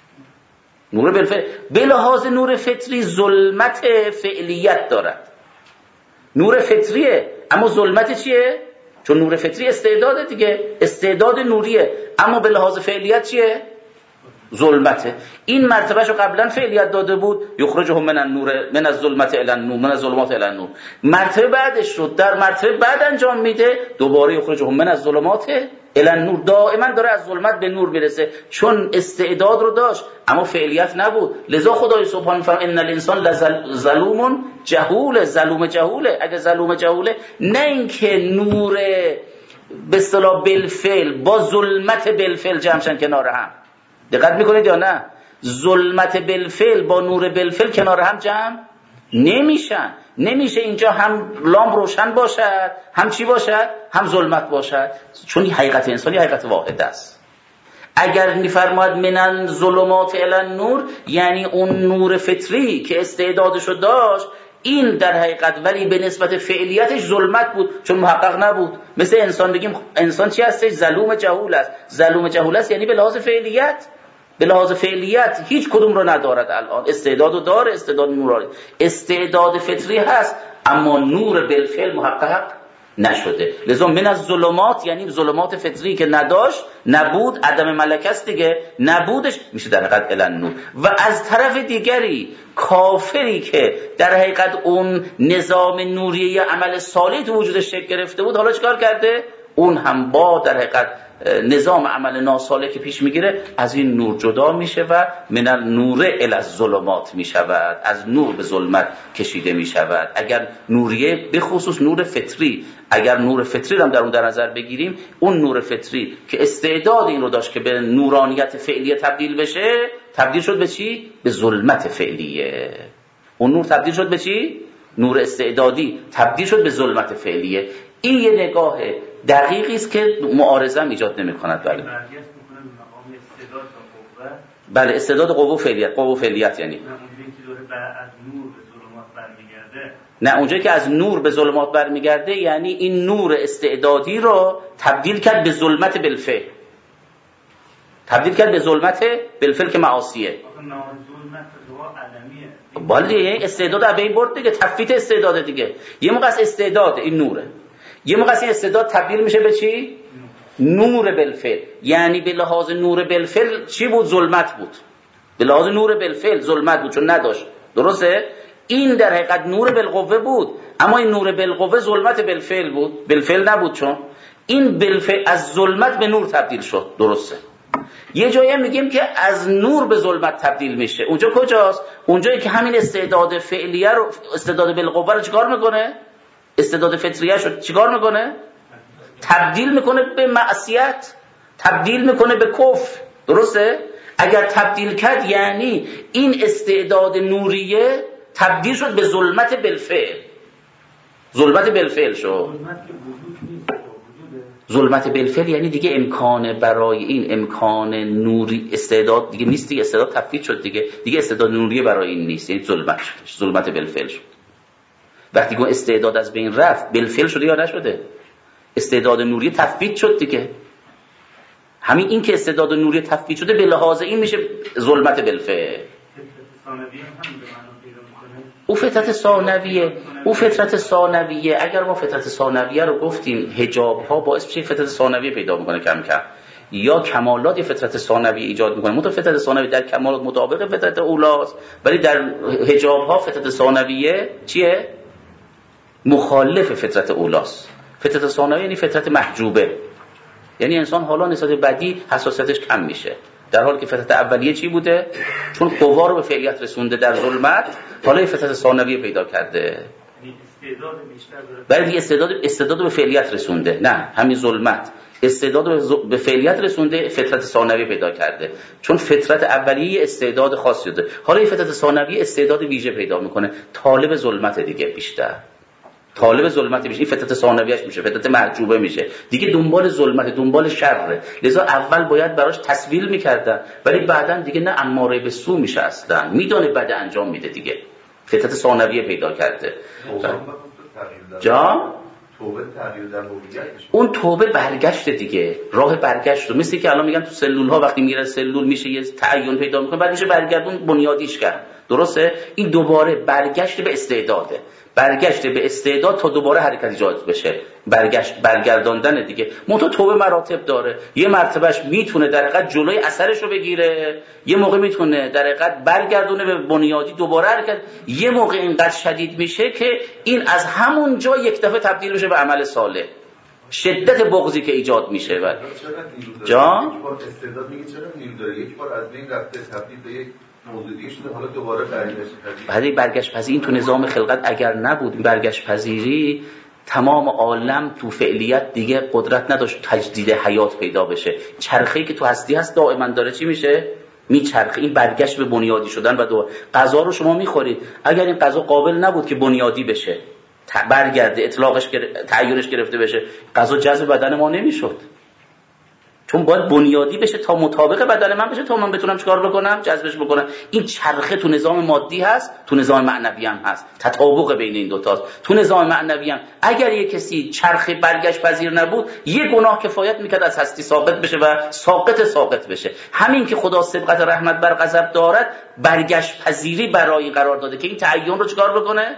نور بالفعل به لحاظ نور فطری ظلمت فعلیت دارد. نور فطریه اما ظلمت چیه؟ چون نور فطری استعداده دیگه، استعداد نوریه، اما به لحاظ فعلیت چیه؟ ظلمته. این مرتبهشو قبلا فعلیت داده بود، یخرجهم من النور من الظلمات الی النور من الظلمات الی النور. مرتبه بعدش رو در مرتبه بعد انجام میده، دوباره یخرجهم من الظلمات الی النور. دائما داره از ظلمت به نور میرسه، چون استعداد رو داشت اما فعلیت نبود. لذا خدای سبحانه فرمود ان الانسان لظلوم جهول. ظلوم جهوله. اگه ظلوم جهوله، نه اینکه نور به اصطلاح بالفعل با ظلمت بالفعل جمعشن کنار هم. دقت میکنید یا نه؟ ظلمت بالفعل با نور بالفعل کنار هم جمع نمیشن. نمیشه اینجا هم لامپ روشن باشد هم چی باشد؟ هم ظلمت باشد، چون این حقیقت انسانی حقیقت واحد است. اگر میفرماید من ظلمات الی النور، یعنی اون نور فطری که استعدادشو داشت، این در حقیقت ولی به نسبت فعلیتش ظلمت بود، چون محقق نبود. مثل انسان بگیم انسان چی هستش؟ ظلوم جهول است. ظلوم جهول است یعنی به لحاظ فعلیت، به لحاظ فعلیت هیچ کدوم رو ندارد. الان استعدادو داره، استعداد نور، استعداد فطری هست اما نور بالفعل محقق نشده. لذا من از ظلمات یعنی ظلمات فطری که نداشت، نبود، عدم ملکه است دیگه، نبودش میشه در حقیقت الی النور. و از طرف دیگری کافری که در حقیقت اون نظام نوریه عمل صالح تو وجودش شکل گرفته بود، حالا چیکار کرده؟ اون هم با در حقیقت نظام عمل ناصالح که پیش میگیره از این نور جدا میشه و من النور الی الظلمات میشود، از نور به ظلمت کشیده میشود. اگر نوریه به خصوص نور فطری، اگر نور فطری هم در اون در نظر بگیریم، اون نور فطری که استعداد این رو داشت که به نورانیت فعلیه تبدیل بشه، تبدیل شد به چی؟ به ظلمت فعلیه. اون نور تبدیل شد به چی؟ نور استعدادی تبدیل شد به ظلمت فعلیه. این یه نگاه دقیقی است که معارضه هم ایجاد نمی‌کند. بله بله استعداد قوه و فعلیت. قوه و فعلیت یعنی نه اونجایی که از نور به ظلمات برمیگرده یعنی این نور استعدادی رو تبدیل کرد به ظلمت بالفعل، تبدیل کرد به ظلمت بالفعل که معاصیه. بالا یعنی استعداد ابی برد دیگه، تفویت استعداد دیگه. یه موقع از استعداد این نوره، یه موقع از استعداد تبدیل میشه به چی؟ نور بالفعل. یعنی به لحاظ نور بالفعل چی بود؟ ظلمت بود. به لحاظ نور بالفعل ظلمت بود چون نداشت. درسته؟ این در حقیقت نور بالقوه بود، اما این نور بالقوه ظلمت بالفعل بود، بالفعل نبود، چون این بالفعل از ظلمت به نور تبدیل شد. درسته؟ یه جایی هم میگیم که از نور به ظلمت تبدیل میشه. اونجا کجاست؟ اونجایی که همین استعداد فعلیه رو، استعداد بالقوه رو چیکار میکنه؟ استعداد فطریه رو چیکار میکنه؟ تبدیل میکنه به معصیت، تبدیل میکنه به کفر. درسته؟ اگر تبدیل کرد یعنی این استعداد نوریه تبدیل شد به ظلمت بالفعل، ظلمت بالفعل شد. ظلمت بالفعل یعنی دیگه امکان برای این امکان نوری استعداد دیگه نیست دیگه، استعداد تفکیک شد دیگه، دیگه استعداد نوری برای این نیست، یعنی ظلمت شد، ظلمت بالفعل شد. وقتی که استعداد از بین رفت بالفعل شده یا نشده؟ استعداد نوری تفکیک شد دیگه. همین این که استعداد نوری تفکیک شده به لحاظ این میشه ظلمت بالفعل. او فطرت ثانویه، او فطرت ثانویه. اگر ما فطرت ثانویه رو گفتیم حجاب ها باعث میشه فطرت ثانویه پیدا میکنه کم کم، یا کمالات فطرت ثانویه ایجاد میکنه. متو فطرت ثانویه در کمالات مطابق فطرت اولاست، ولی در حجاب ها فطرت ثانویه چیه؟ مخالف فطرت اولاست. فطرت ثانویه یعنی فطرت محجوبه، یعنی انسان حالا نسبت بدی حساسیتش کم میشه، در حالی که فطرت اولیه چی بوده؟ چون قوا رو به فعلیت رسونده در ظلمت، حالا فطرت ثانویه پیدا کرده. برای استعداد استعداد به فعلیت رسونده، نه همین ظلمت استعداد به فعلیت رسونده، فطرت ثانویه پیدا کرده. چون فطرت اولیه استعداد خاصی داره، حالا این فطرت ثانویه استعداد ویژه پیدا میکنه، طالب ظلمت دیگه، بیشتر طالب ظلمت میشه، این فطرت ثانویه‌اش میشه، فطرت محجوبه میشه دیگه، دنبال ظلمت، دنبال شره. لذا اول باید براش تسویل میکردن، ولی بعدن دیگه نه، اماره به سو میشه، اصلا میدونه بد انجام میده دیگه، فطرت ثانویه پیدا کرده. جا توبه تغییر در هویت، اون توبه برگشت دیگه، راه برگشت. مثل که الان میگن تو سلول ها وقتی میره سلول میشه یه تعین پیدا میکنه، بعد میشه برگردون بنیادیش کرد. درسته؟ این دوباره برگشت به استعداده، برگشت به استعداد تا دوباره حرکت ایجاد بشه، برگشت برگرداندن دیگه. منتها توبه مراتب داره، یه مرتبهش میتونه در حقیقت جلوی اثرش رو بگیره، یه موقع میتونه در حقیقت برگردونه به بنیادی دوباره حرکت، یه موقع اینقدر شدید میشه که این از همون جا یک دفعه تبدیل میشه به عمل صالح. شدت بغضی که ایجاد میشه بعد جان یک بار استعداد میگه چرا نیرو داره، یک بار از بین رفته تبدیل به یک موضوع دیگه شده، حالا دوباره برگشت پذیری. بعد برگشت پذیری این تو نظام خلقت اگر نبود، برگشت پذیری تمام عالم تو فعلیت دیگه قدرت نداشت تجدید حیات پیدا بشه. چرخه‌ای که تو هستی هست دائما داره چی میشه؟ میچرخه. این برگشت به بنیادی شدن و دو غذا رو شما میخورید، اگر این غذا قابل نبود که بنیادی بشه، برگرده، اطلاقش تعیینش گرفته بشه، غذا جذب بدن ما نمیشد، چون باید بنیادی بشه تا مطابق بدن من بشه تا من بتونم چیکار بکنم؟ جذبش بکنم. این چرخه تو نظام مادی هست، تو نظام معنوی هم هست، تطابق بین این دو تاست. تو نظام معنوی هم اگر یک کسی چرخه برگشت پذیر نبود، یک گناه کفایت میکرد از هستی ساقط بشه و ساقط ساقط بشه. همین که خدا سبقت رحمت بر غضب دارد، برگشت پذیری برای قرار داده که این تعین رو چیکار بکنه؟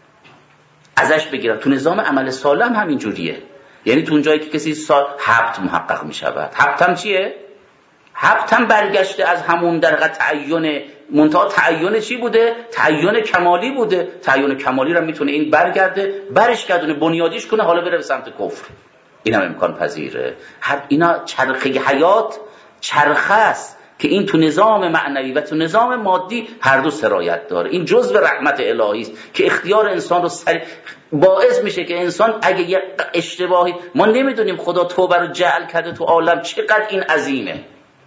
ازش بگیرن. تو نظام عمل صالح هم همین جوریه، یعنی تو اونجایی که کسی سال حبت محقق می شود. حبت هم چیه؟ حبت هم برگشته از همون درقه تعین، منتها تعین چی بوده؟ تعین کمالی بوده. تعین کمالی رو میتونه این برگرده، برش گردونه، بنیادیش کنه، حالا بره به سمت کفر. این هم امکان پذیره. هر اینا چرخه حیات چرخه است که این تو نظام معنوی و تو نظام مادی هر دو سرایت داره. این جزء رحمت الهی است که اختیار انسان رو سر... باعث میشه که انسان اگه یه اشتباهی، ما نمیدونیم خدا توبه رو جعل کرده تو عالم چقدر این عظیمه،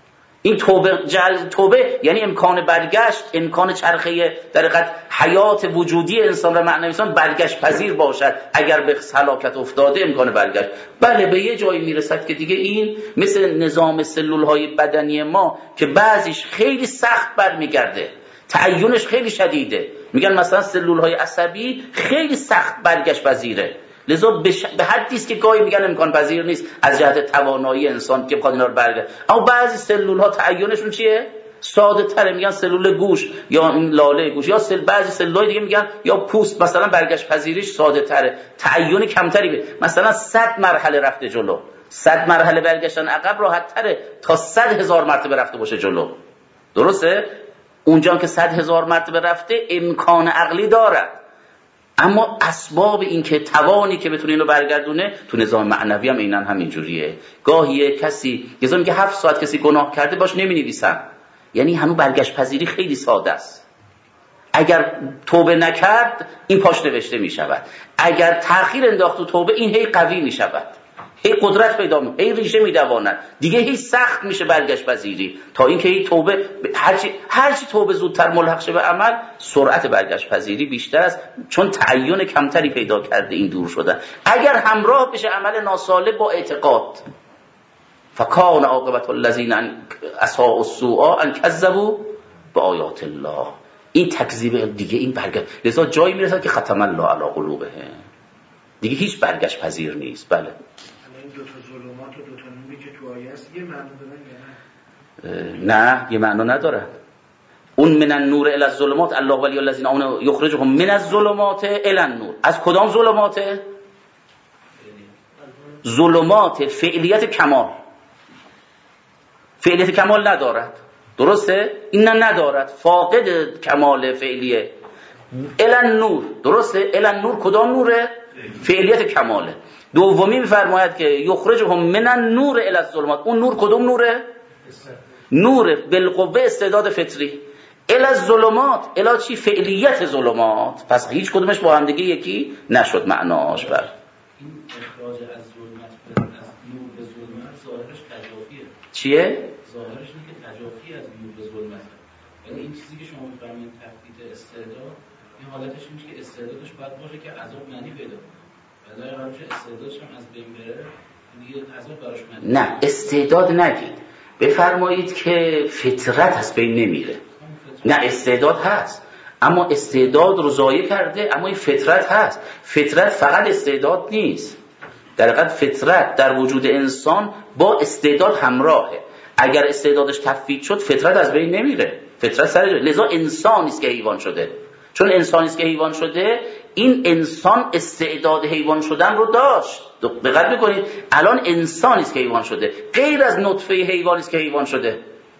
این توبه جل توبه یعنی امکان برگشت، امکان چرخه در حقیقت حیات وجودی انسان و معنوی انسان برگشت پذیر باشد. اگر به هلاکت افتاده امکان برگشت، بله به یه جایی میرسد که دیگه این مثل نظام سلولهای بدنی ما که بعضیش خیلی سخت برمیگرده، تعینش خیلی شدیده. میگن مثلا سلولهای عصبی خیلی سخت برگشت پذیره، لذا به, ش... به حدی است که گاهی میگن امکان پذیر نیست از جهت توانایی انسان که بخواد اینا رو برگرده. اما بعضی سلول ها تعینشون چیه؟ ساده تره، میگن سلول گوش یا لاله گوش یا سل... بعضی سلول های دیگه میگن یا پوست مثلا برگشت پذیریش ساده تره، تعین کمتری به. مثلا صد مرحله رفته جلو، صد مرحله برگشتن عقب راحت تره تا صد هزار مرتبه رفته باشه جلو. درسته؟ اونجا که صد هزار مرتبه رفته امکان عقلی دارد، اما اسباب این که توانی که بتونه اینو برگردونه تو نظام معنوی هم عیناً همین جوریه. گاهی کسی یه میگه هفت ساعت کسی گناه کرده باش نمی‌نویسم، یعنی همون برگشت پذیری خیلی ساده است. اگر توبه نکرد این پاش نوشته میشود، اگر تأخیر انداخت تو توبه این هی قوی میشود، هی قدرت پیدا می‌کنه، هی ریشه میدواند، دیگه هی سخت میشه برگشت پذیری، تا اینکه هی توبه هرچی هرچی توبه زودتر ملحق شه به عمل سرعت برگشت پذیری بیشتر است، چون تعین کمتری پیدا کرده این دور شدن. اگر همراه بشه عمل ناصالح با اعتقاد، فکان عاقبت الذین اساءوا السوء ان کذبوا بآیات الله، این تکذیب دیگه این برگشت، لذا جایی میرسه که ختم الله علی قلوبهم، دیگه هیچ برگشت پذیر نیست. بله دو تا ظلمات و دو تا نوری که تو آیه است یه معنی دارن یا نه؟ نه یه معنی نداره. اون من النور الی الظلمات، الله ولی الذین آمنوا یخرجهم من الظلمات الی النور. از کدام ظلمات؟ ظلمات فعلیت کمال. فعلیت کمال ندارد، درسته؟ این نه ندارد، فاقد کمال فعلیه. الی النور، درسته؟ الی النور کدام نوره؟ فعلیت کماله. دومی میفرماید که یخرجهم من النور الی الظلمات، اون نور کدوم نوره؟ نور بالقوه استعداد فطری. الی الظلمات، الی چی؟ فعلیت ظلمات. پس هیچ کدومش با هم دیگه یکی نشد معناش. بر این اخراج از ظلمت از نور به ظلمت ظاهرش تجافیه. چیه؟ ظاهرش اینه که تجافی از نور به ظلمت. یعنی این چیزی که شما می‌فرمایید تفکیک استعداد، این حالتش اینه که استعدادش باید باشه که عذاب معنی پیدا کنه. ولی اگه استعدادش هم از بین بره دیگه عذاب براش معنی. نه استعداد نگید، بفرمایید که فطرت از بین نمیره. نه استعداد هست، اما استعداد رو ضایع کرده، اما این فطرت هست. فطرت فقط استعداد نیست، در حقیقت فطرت در وجود انسان با استعداد همراهه. اگر استعدادش تفویت شد فطرت از بین نمیره، فطرت سر جاشه. لذا انسانی است که حیوان شده، چون انسانی است که حیوان شده، این انسان استعداد حیوان شدن رو داشت. دقت می‌کنید الان انسانی است که حیوان شده، غیر از نطفه حیوانی است که حیوان شده.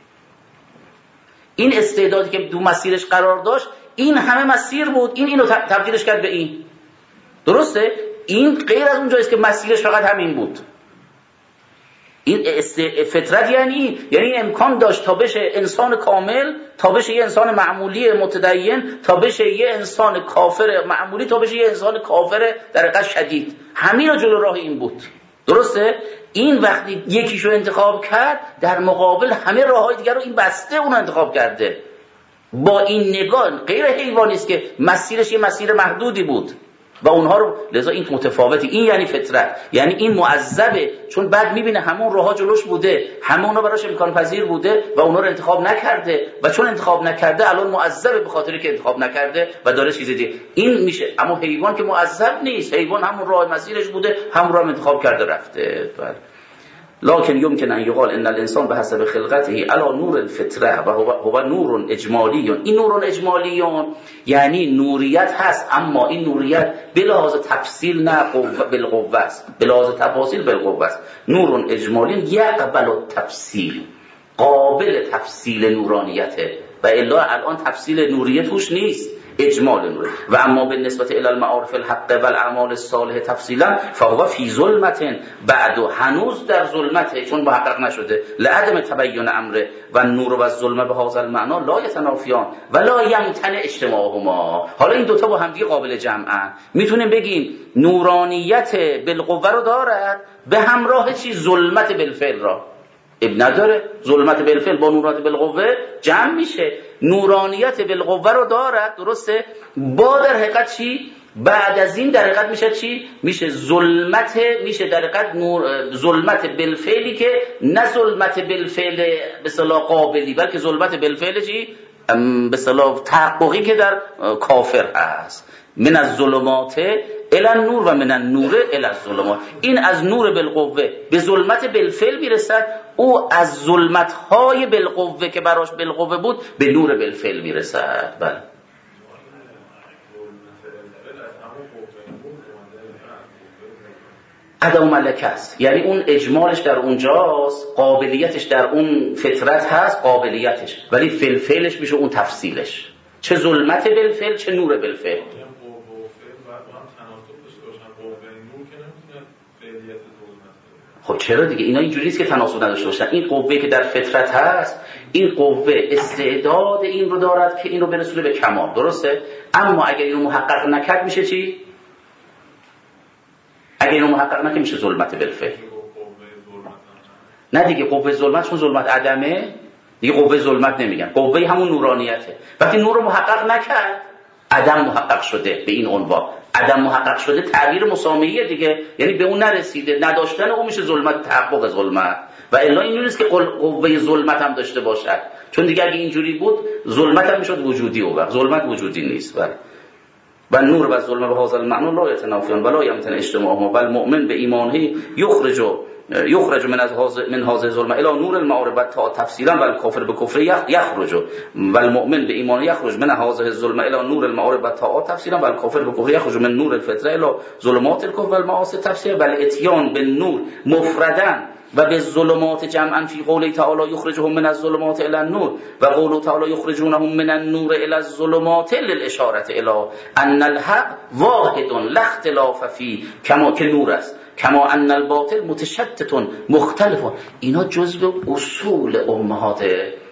این استعدادی که دو مسیرش قرار داشت، این همه مسیر بود، این اینو تبدیلش کرد به این. درسته؟ این غیر از اون جایی است که مسیرش فقط همین بود. این فطرت یعنی یعنی امکان داشت تا بشه انسان کامل، تا بشه یه انسان معمولی متدین، تا بشه یه انسان کافر معمولی، تا بشه یه انسان کافر در حقیقت شدید. همین رو جلو راه این بود. درسته؟ این وقتی یکیشو انتخاب کرد، در مقابل همه راههای دیگر رو این بسته اون انتخاب کرده. با این نگاه غیر حیوانی است که مسیرش یه مسیر محدودی بود و اونها رو، لذا این متفاوتی. این یعنی فطرت، یعنی این معذبه، چون بعد میبینه همون راهها جلوش بوده، همون رو براش امکان پذیر بوده و اونها رو انتخاب نکرده، و چون انتخاب نکرده الان معذبه به خاطری که انتخاب نکرده و داره چیزی دیگه. این میشه. اما حیوان که معذب نیست، حیوان همون راه مسیرش بوده، همون راه انتخاب کرده رفته. بله. لكن يمكن ان يقال ان الانسان بحسب خلقته على نور الفطره و هو, هو نور اجمالی. این نور اجمالی یعنی نوریت هست، اما این نوریت بلحاظ تفصیل نه بالقوه است، بلحاظ تفاصیل بالقوه است. نور اجمالی یقبل التفصیل، قابل تفصیل نورانیته، و الا الان تفصیل نوریت توش نیست، اجمال نور. و اما به نسبت الی المعارف الحق و الاعمال الصالحه تفصیلا فهو فی ظلمت، بعد هنوز در ظلمته، چون محقق نشده. لعدم تبین امره و نور و الظلمه به هذا المعنى لا یتنافیان و لا یمتنع اجتماعهما. حالا این دوتا با هم دیگه قابل جمعن. میتونیم بگیم نورانیت بالقوه رو دارد به همراه چی؟ ظلمت بالفعل را. اب نداره. ظلمت بالفعل با نورانیت بالقوه جمع میشه. نورانیت بالقوه رو دارد، درسته؟ با در حقیقت چی؟ بعد از این در حقیقت میشه چی؟ میشه ظلمت، میشه در حقیقت نور ظلمت بالفعلی که نه ظلمت بالفعل به اصطلاح قابلی، بلکه ظلمت بالفعل چی؟ به اصطلاح تحققی که در کافر هست. من از ظلمات الی النور و من النور الی الظلمات. این از نور بالقوه به ظلمت بالفعل میرسد، او از ظلمت های بالقوه که براش بالقوه بود به نور بالفعل میرسد. بله. عدم ملکه است، یعنی اون اجمالش در اونجاست، قابلیتش در اون فطرت هست، قابلیتش، ولی فلفلش میشه اون تفصیلش، چه ظلمت بالفعل چه نور بالفعل. خب چرا دیگه اینا اینجوری نیست که تناسب نداشته باشن. این قوه که در فطرت هست، این قوه استعداد این رو دارد که این رو برسونه به کمال، درسته؟ اما اگر اینو محقق نکرد میشه چی؟ اگر اینو محقق نکرد میشه ظلمت بالفعل. نه دیگه قوه ظلمت چون ظلمت عدمه دیگه قوه ظلمت نمیگن، قوه همون نورانیته. وقتی نور رو محقق نکرد عدم محقق شده. به این عنوان عدم محقق شده تعبیر مسامحیه دیگه، یعنی به اون نرسیده، نداشتن اون میشه ظلمت، تحقق ظلمت. و الا این نیست که قوه ظلمت هم داشته باشد، چون دیگه اگه اینجوری بود ظلمت هم میشد وجودی، و وقت ظلمت وجودی نیست. بله. و نور و ظلمت به هذا المعنى لا يتنافیان ولا يمتن اجتماعهما، بل مؤمن به ایمانه یخرج یخرج من از من هذه الظلمه الى نور المعارف تا تفصیلا، بل کافر به کفر یخرج، بل مؤمن به ایمانه یخرج من هذه الظلمه الى نور المعارف تا تفصیلا، بل کافر به کفر یخرج من نور الفطره الى ظلمات الكفر والمعاصی تفصیلا، بل اتیان بالنور مفردا و به ظلمات جمعا فی قوله تعالی یخرجهم من الظلمات الی النور و قوله تعالی یخرجونهم من النور الی الظلمات للاشاره الی ان الحق واحد لا اختلاف فی، کما که نور است، کما ان الباطل متشتت مختلف. اینا جزء اصول امهات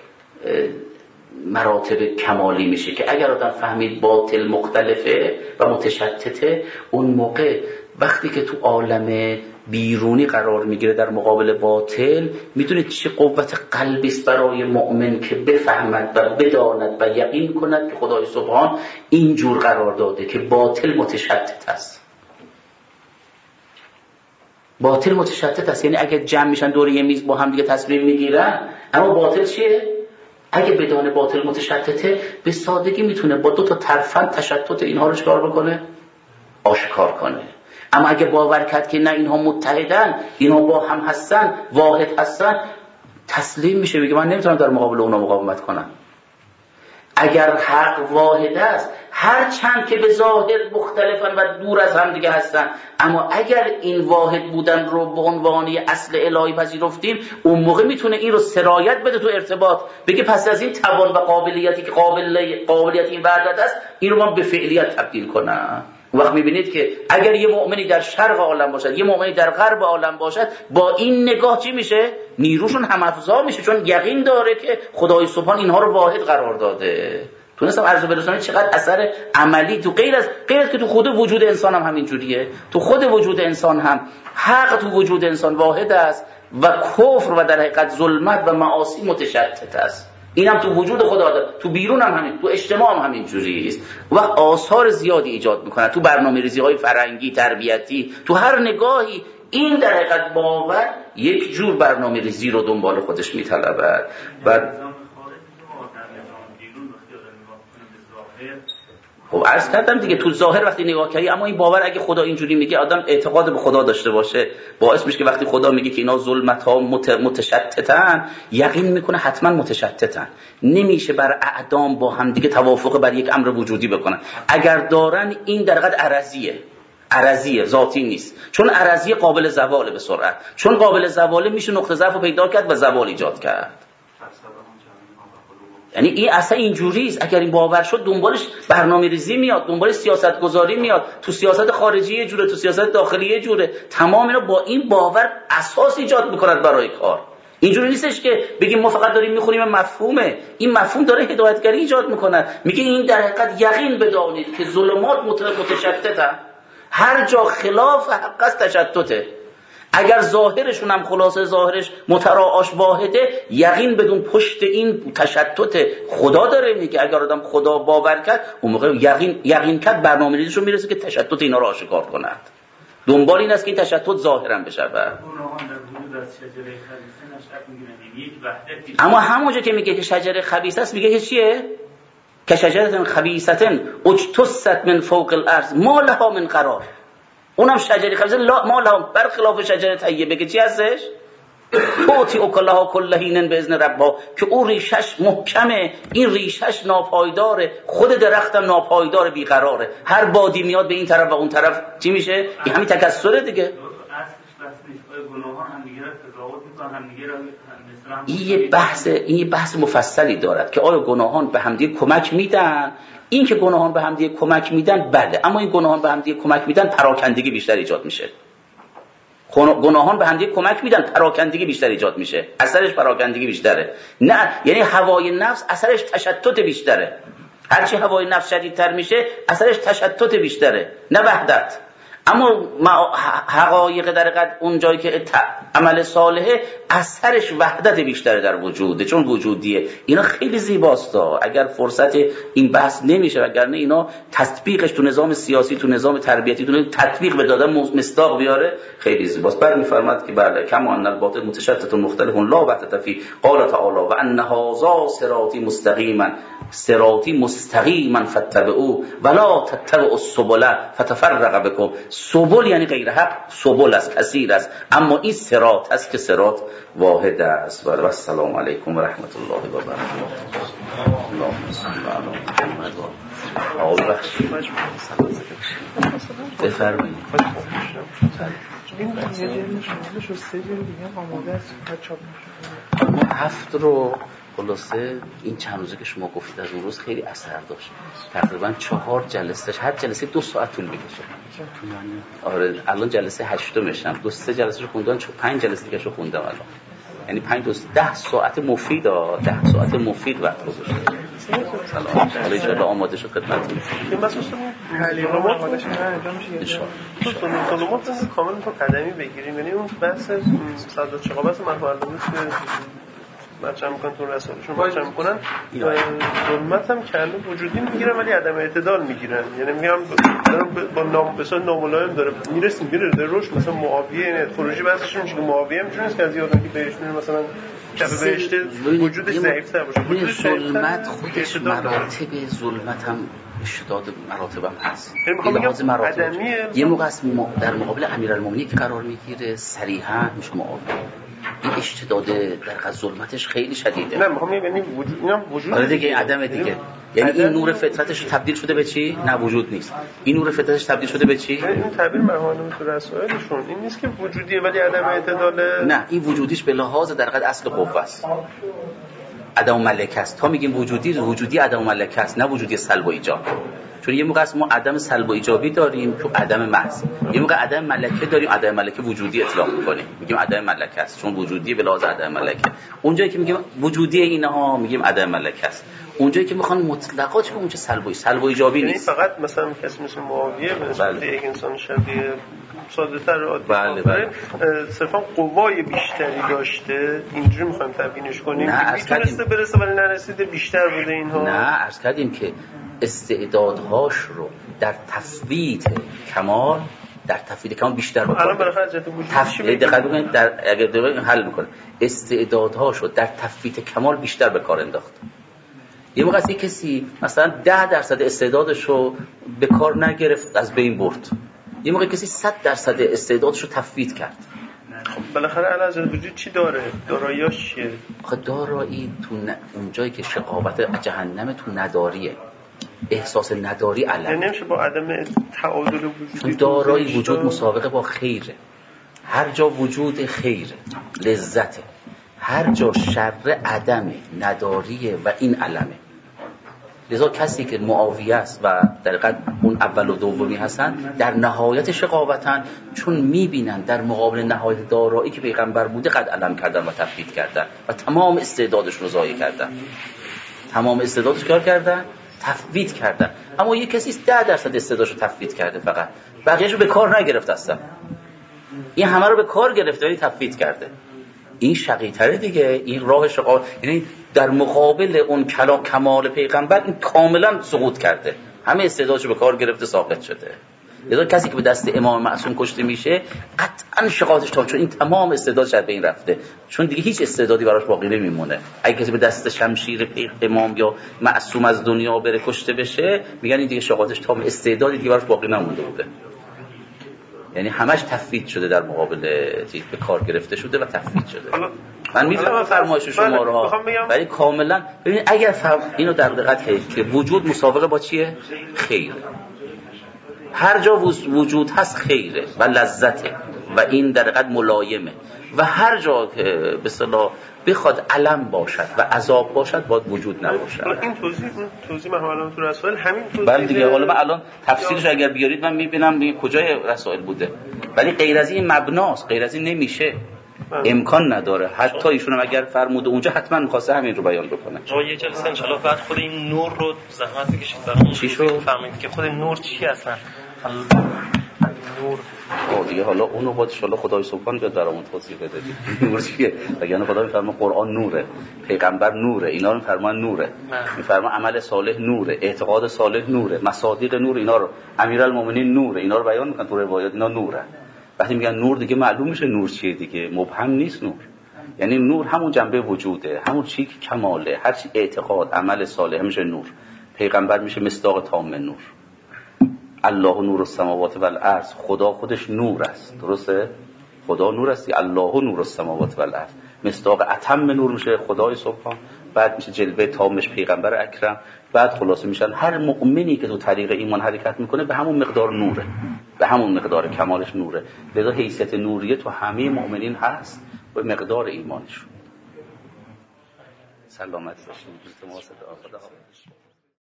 مراتب کمالی میشه که اگر آدم فهمید باطل مختلفه و متشتته، اون موقع وقتی که تو عالم بیرونی قرار میگیره در مقابل باطل، میدونید چه قوت قلبی است برای مؤمن که بفهمد و بداند و یقین کند که خدای سبحان اینجور قرار داده که باطل متشتت است. باطل متشتت است یعنی اگه جمع میشن دور یه میز با هم دیگه تصمیم میگیرن، اما باطل چیه؟ اگه بدان باطل متشتته، به سادگی میتونه با دو تا ترفند تشتت اینها رو چکار بکنه؟ آشکار کنه. اما اگه باور کرد که نه اینها متحدن، اینها با هم هستن، واحد هستن، تسلیم میشه، میگه من نمیتونم در مقابل اونا مقاومت کنم. اگر حق واحد است، هر چند که به ظاهر مختلفن و دور از هم دیگه هستن، اما اگر این واحد بودن رو به عنوان اصل الهی پذیرفتیم، اون موقع میتونه این رو سرایت بده تو ارتباط، بگه پس از این توان و قابلیتی که قابل قابلیت این وحدت است، این رو من به فعلیت تبدیل کنم. وقت میبینید که اگر یه مؤمنی در شرق عالم باشد، یه مؤمنی در غرب عالم باشد، با این نگاه چی میشه؟ نیروشون هم افزا میشه، چون یقین داره که خدای سبحان اینها رو واحد قرار داده. تونستم عرض برسونم چقدر اثر عملی تو غیر از غیر از که تو خود وجود انسان هم همین جوریه. تو خود وجود انسان هم حق تو وجود انسان واحد است و کفر و در حقیقت ظلمت و معاصی متشتت است. اینم تو وجود خدا داره، تو بیرون هم همین، تو اجتماع هم همین جوری است و آثار زیادی ایجاد میکنه. تو برنامه‌ریزی‌های فرهنگی، تربیتی، تو هر نگاهی این در حقیقت باور یک جور برنامه‌ریزی رو دنبال خودش میطلبه. بعد خب عرض کردم دیگه، تو ظاهر وقتی نگاه کردی، اما این باور اگه خدا اینجوری میگه، آدم اعتقاد به خدا داشته باشه، باعث میشه که وقتی خدا میگه که اینا ظلمت ها متشتتن، یقین میکنه حتما متشتتن. نمیشه بر اعدام با هم دیگه توافق بر یک امر وجودی بکنن. اگر دارن این در حقیقت عرضیه، عرضیه، ذاتی نیست. چون عرضی قابل زواله به سرعت، چون قابل زواله میشه نقطه ضعف رو پیدا کرد و زوال ایجاد کرد. یعنی این اصلا اینجوری است. اگر این باور شد، دنبالش برنامه‌ریزی میاد، دنبالش سیاست گذاری میاد، تو سیاست خارجی یه جوره، تو سیاست داخلی یه جوره. تمام اینا با این باور اساس ایجاد میکند برای کار. اینجوری نیستش که بگیم ما فقط داریم میخونیم مفهومه. این مفهوم داره هدایتگری ایجاد میکنه. میگه این در حقیقت یقین بدانید که ظلمات متشتتن، هر جا خلاف حق است تشتته. اگر ظاهرشون هم خلاصه ظاهرش متراعاش واحده، یقین بدون پشت این تشتت خدا داره میگه. اگر آدم خدا باور کرد اون موقع یقین یقین کرد برنامه‌ریزیشون میرسه که تشتت اینا رو آشکار کند. دنبال این است که این تشتت ظاهرا بشه. اما همونجا که میگه که شجره خبیثه است، میگه که چیه؟ که شجره خبیثه اجتثت من فوق الارض ما لها من قرار. اونم شجره خبیثه ما لها، برخلاف شجره طیبه که چی هستش؟ توتی اکلها کل حین باذن ربها، که اون ریشش محکمه، این ریشش ناپایداره، خود درختم ناپایدار بیقراره، هر بادی میاد به این طرف و اون طرف چی میشه؟ این همین تکثره دیگه. این یه بحث این یه بحث مفصلی دارد که آیا گناهان به همدیگه کمک میدن؟ این که گناهان به همدیگه کمک میدن بله، اما این گناهان به همدیگه کمک میدن پراکندگی بیشتر ایجاد میشه. گناهان به همدیگه کمک میدن پراکندگی بیشتر ایجاد میشه، اثرش پراکندگی بیشتره. نه یعنی هوای نفس اثرش تشتت بیشتره. هرچی هوای نفس شدیدتر میشه اثرش تشتت بیشتره، نه وحدت. اما حقایق در قد اون جایی که عمل صالحه اثرش وحدت بیشتره در وجوده، چون وجودیه. اینا خیلی زیباست. اگر فرصت این بحث نمیشه، اگر نه اینا تطبیقش تو نظام سیاسی، تو نظام تربیتی، تو تطبیق به دادن مصداق بیاره خیلی زیباست. بعد میفرماد که بله کما ان الباطل متشتت مختلف لا وحدت فی، قال تعالی و ان هذا صراطی مستقیما صراطی مستقیما فاتبعوه ولا تتبعوا السبل فتفرق بكم. سبل یعنی غیر حق، سبل است، کثیر است، اما این صراط است که صراط واحد است. و السلام علیکم و رحمت الله و برکاته. اللهم صل علی محمد و آل بخش. بفرمایید. این جلدش رو سه جلد دیگه آماده است تا چاپ بشه. ما هفت رو خلاصه این چند روزه که شما گفتید از اون روز خیلی اثر داشت. تقریبا چهار جلسه، هر جلسه دو ساعت طول میکشه. آره الان جلسه هشتمشم، دو سه جلسه رو خوندم، چون پنج جلسه دیگه رو خوندم الان. یعنی پنج دوست ده ساعت مفید ها ده ساعت مفید وقت گذاشته. سلام. حالا ایشالا آماده شد خدمتتون. این مسئله تعلیمات خودش انجام میشه. تو سلومات از کامل تو قدمی بگیریم، یعنی اون بحث صد چقابت مردمی که مطرح میکنن تو رساله‌شون مطرح میکنن، ظلمت هم کلمه وجودی میگیرن ولی عدم اعتدال میگیرن. یعنی میگم با نام مثلا ناملایم داره میرسیم میره در روش، مثلا معاویه این خروجی بحثش میشه که معاویه میتونه که از یادم که بهش میره مثلا کف بهشت وجودش ضعیف‌تر باشه. وجودش ظلمت خودش مراتب ظلمت هم اشتداد مراتب هم هست. یعنی مراتب یه موقع در مقابل امیرالمومنین که قرار میگیره صریحا میشه معاویه. این اشتداد در ظلمتش خیلی شدیده. نه میخوام یعنی وجود اینا وجود آره دیگه عدم دیگه. یعنی این نور فطرتش تبدیل شده به چی؟ نه وجود نیست. این نور فطرتش تبدیل شده به چی؟ این تعبیر مرحوم تو رسائلشون این نیست که وجودیه ولی عدم اعتدال. نه این وجودیش به لحاظ در قد اصل قوه است. عدم ملکه است. تا میگیم وجودی، وجودی عدم ملکه است، نه وجودی سلب و ایجاب. چون یه موقع ما عدم سلب و ایجابی داریم تو عدم محض، یه موقع عدم ملکه داریم عدم ملکه وجودی اطلاق میکنیم میگیم عدم ملکه است، چون وجودی به لحاظ عدم ملکه. اونجایی که میگیم وجودی اینها میگیم عدم ملکه است. اونجایی که میخوان مطلقات که اونجا سلب و سلب و ایجابی نیست. یعنی فقط مثلا کسی مثل معاویه به نسبت یک انسان شبیه ساده‌تر عادی بله بله صرفا قوای بیشتری داشته، اینجوری میخوایم تبیینش کنیم که میتونسته برسه ولی نرسیده، بیشتر بوده اینها. نه عرض کردیم که استعدادهاش رو در تثبیت کمال در تفویض کمال بیشتر بکنه. الان برای خرجت وجود چی دقت بکنید در اگر دقیق حل میکنه استعدادهاش رو در تفویض کمال بیشتر به کار انداخت. یه موقع یک کسی مثلا ده درصد استعدادش رو به کار نگرفت از بین برد، یه موقع کسی صد درصد استعدادش رو تفویض کرد. خب بالاخره علاوه وجود چی داره؟ داراییاش چیه؟ آخه دارایی تو ن... اونجایی که شقاوت جهنم تو نداریه، احساس نداری علم. یعنی نمیشه با عدم تعادل وجودی دارایی وجود مسابقه با خیره. هر جا وجود خیره لذته، هر جا شر عدمه نداریه و این علمه. لذا کسی که معاویه است و در حقیقت اون اول و دومی هستن در نهایت شقاوتن، چون میبینن در مقابل نهایت دارایی که پیغمبر بوده قد علم کردن و تفویض کردن و تمام استعدادش رو ضایع کردن، تمام استعدادش کار کردن تفویض کردن. اما یک کسی ده درصد استعدادش رو تفویض کرده، فقط بقیه‌شو به کار نگرفت اصلا. این همه رو به کار گرفته ولی تفویض کرده. این شقی‌تره دیگه. این راه شقا، یعنی در مقابل اون کلام کمال پیغمبر این کاملا سقوط کرده، همه استعدادشو به کار گرفته، ساقط شده. لذا کسی که به دست امام معصوم کشته میشه قطعا شقاطش تام، چون این تمام استعدادش از بین رفته، چون دیگه هیچ استعدادی براش باقی نمیمونه. اگه کسی به دست شمشیر امام یا معصوم از دنیا بره کشته بشه، میگن این دیگه شقاطش تام، استعدادی دیگه براش باقی نمونده بوده. یعنی همش تفویض شده، در مقابل چیز به کار گرفته شده و تفویض شده. من میفهمم فرمایش شما رو ها، ولی کاملا ببینید اگر فهم اینو در دقت کنید که وجود مسابقه با چیه؟ خیر. هر جا وجود هست خیره و لذته و این در دقت ملایمه، و هر جا که به اصطلاح بخواد علم باشد و عذاب باشد باید وجود نباشد. این توضیح توضیح محمد تو رسائل همین توضیح. بله دیگه. حالا من الان تفسیرش اگر بیارید من میبینم میگم کجای رسائل بوده، ولی غیر از این مبناست، غیر از این نمیشه، امکان نداره. حتی ایشون هم اگر فرموده اونجا حتما می‌خواسته همین رو بیان بکنه. ما یه جلسه ان شاءالله بعد خود این نور رو زحمت بکشید برامون چی شو فهمید که خود نور چی اصلا. نور آه دیگه حالا اونو باید ان شاءالله خدای سبحان بیاد برامون توضیح بده. نور چیه؟ یعنی خدا میفرما قرآن نوره، پیغمبر نوره، اینا رو میفرما نوره، میفرما عمل صالح نوره، اعتقاد صالح نوره، مصادیق نور، اینا رو امیرالمومنین نوره، اینا رو بیان میکنن تو روایات، اینا نوره. وقتی میگن نور دیگه معلوم میشه نور چیه دیگه، مبهم نیست نور. یعنی نور همون جنبه وجوده، همون چیزی که کماله، هر چی اعتقاد عمل صالح میشه نور. پیغمبر میشه مصداق تام نور. الله نور السماوات و الارض، خدا خودش نور است، درسته؟ خدا نور است، الله نور السماوات و الارض، مصداق اتم نور میشه خدای سبحان، بعد میشه جلوه تامش پیغمبر اکرم، بعد خلاصه میشن هر مؤمنی که تو طریق ایمان حرکت میکنه به همون مقدار نوره، به همون مقدار کمالش نوره. لذا حیثیت نوریه تو همه مؤمنین هست به مقدار ایمانشون. سلامت باشین.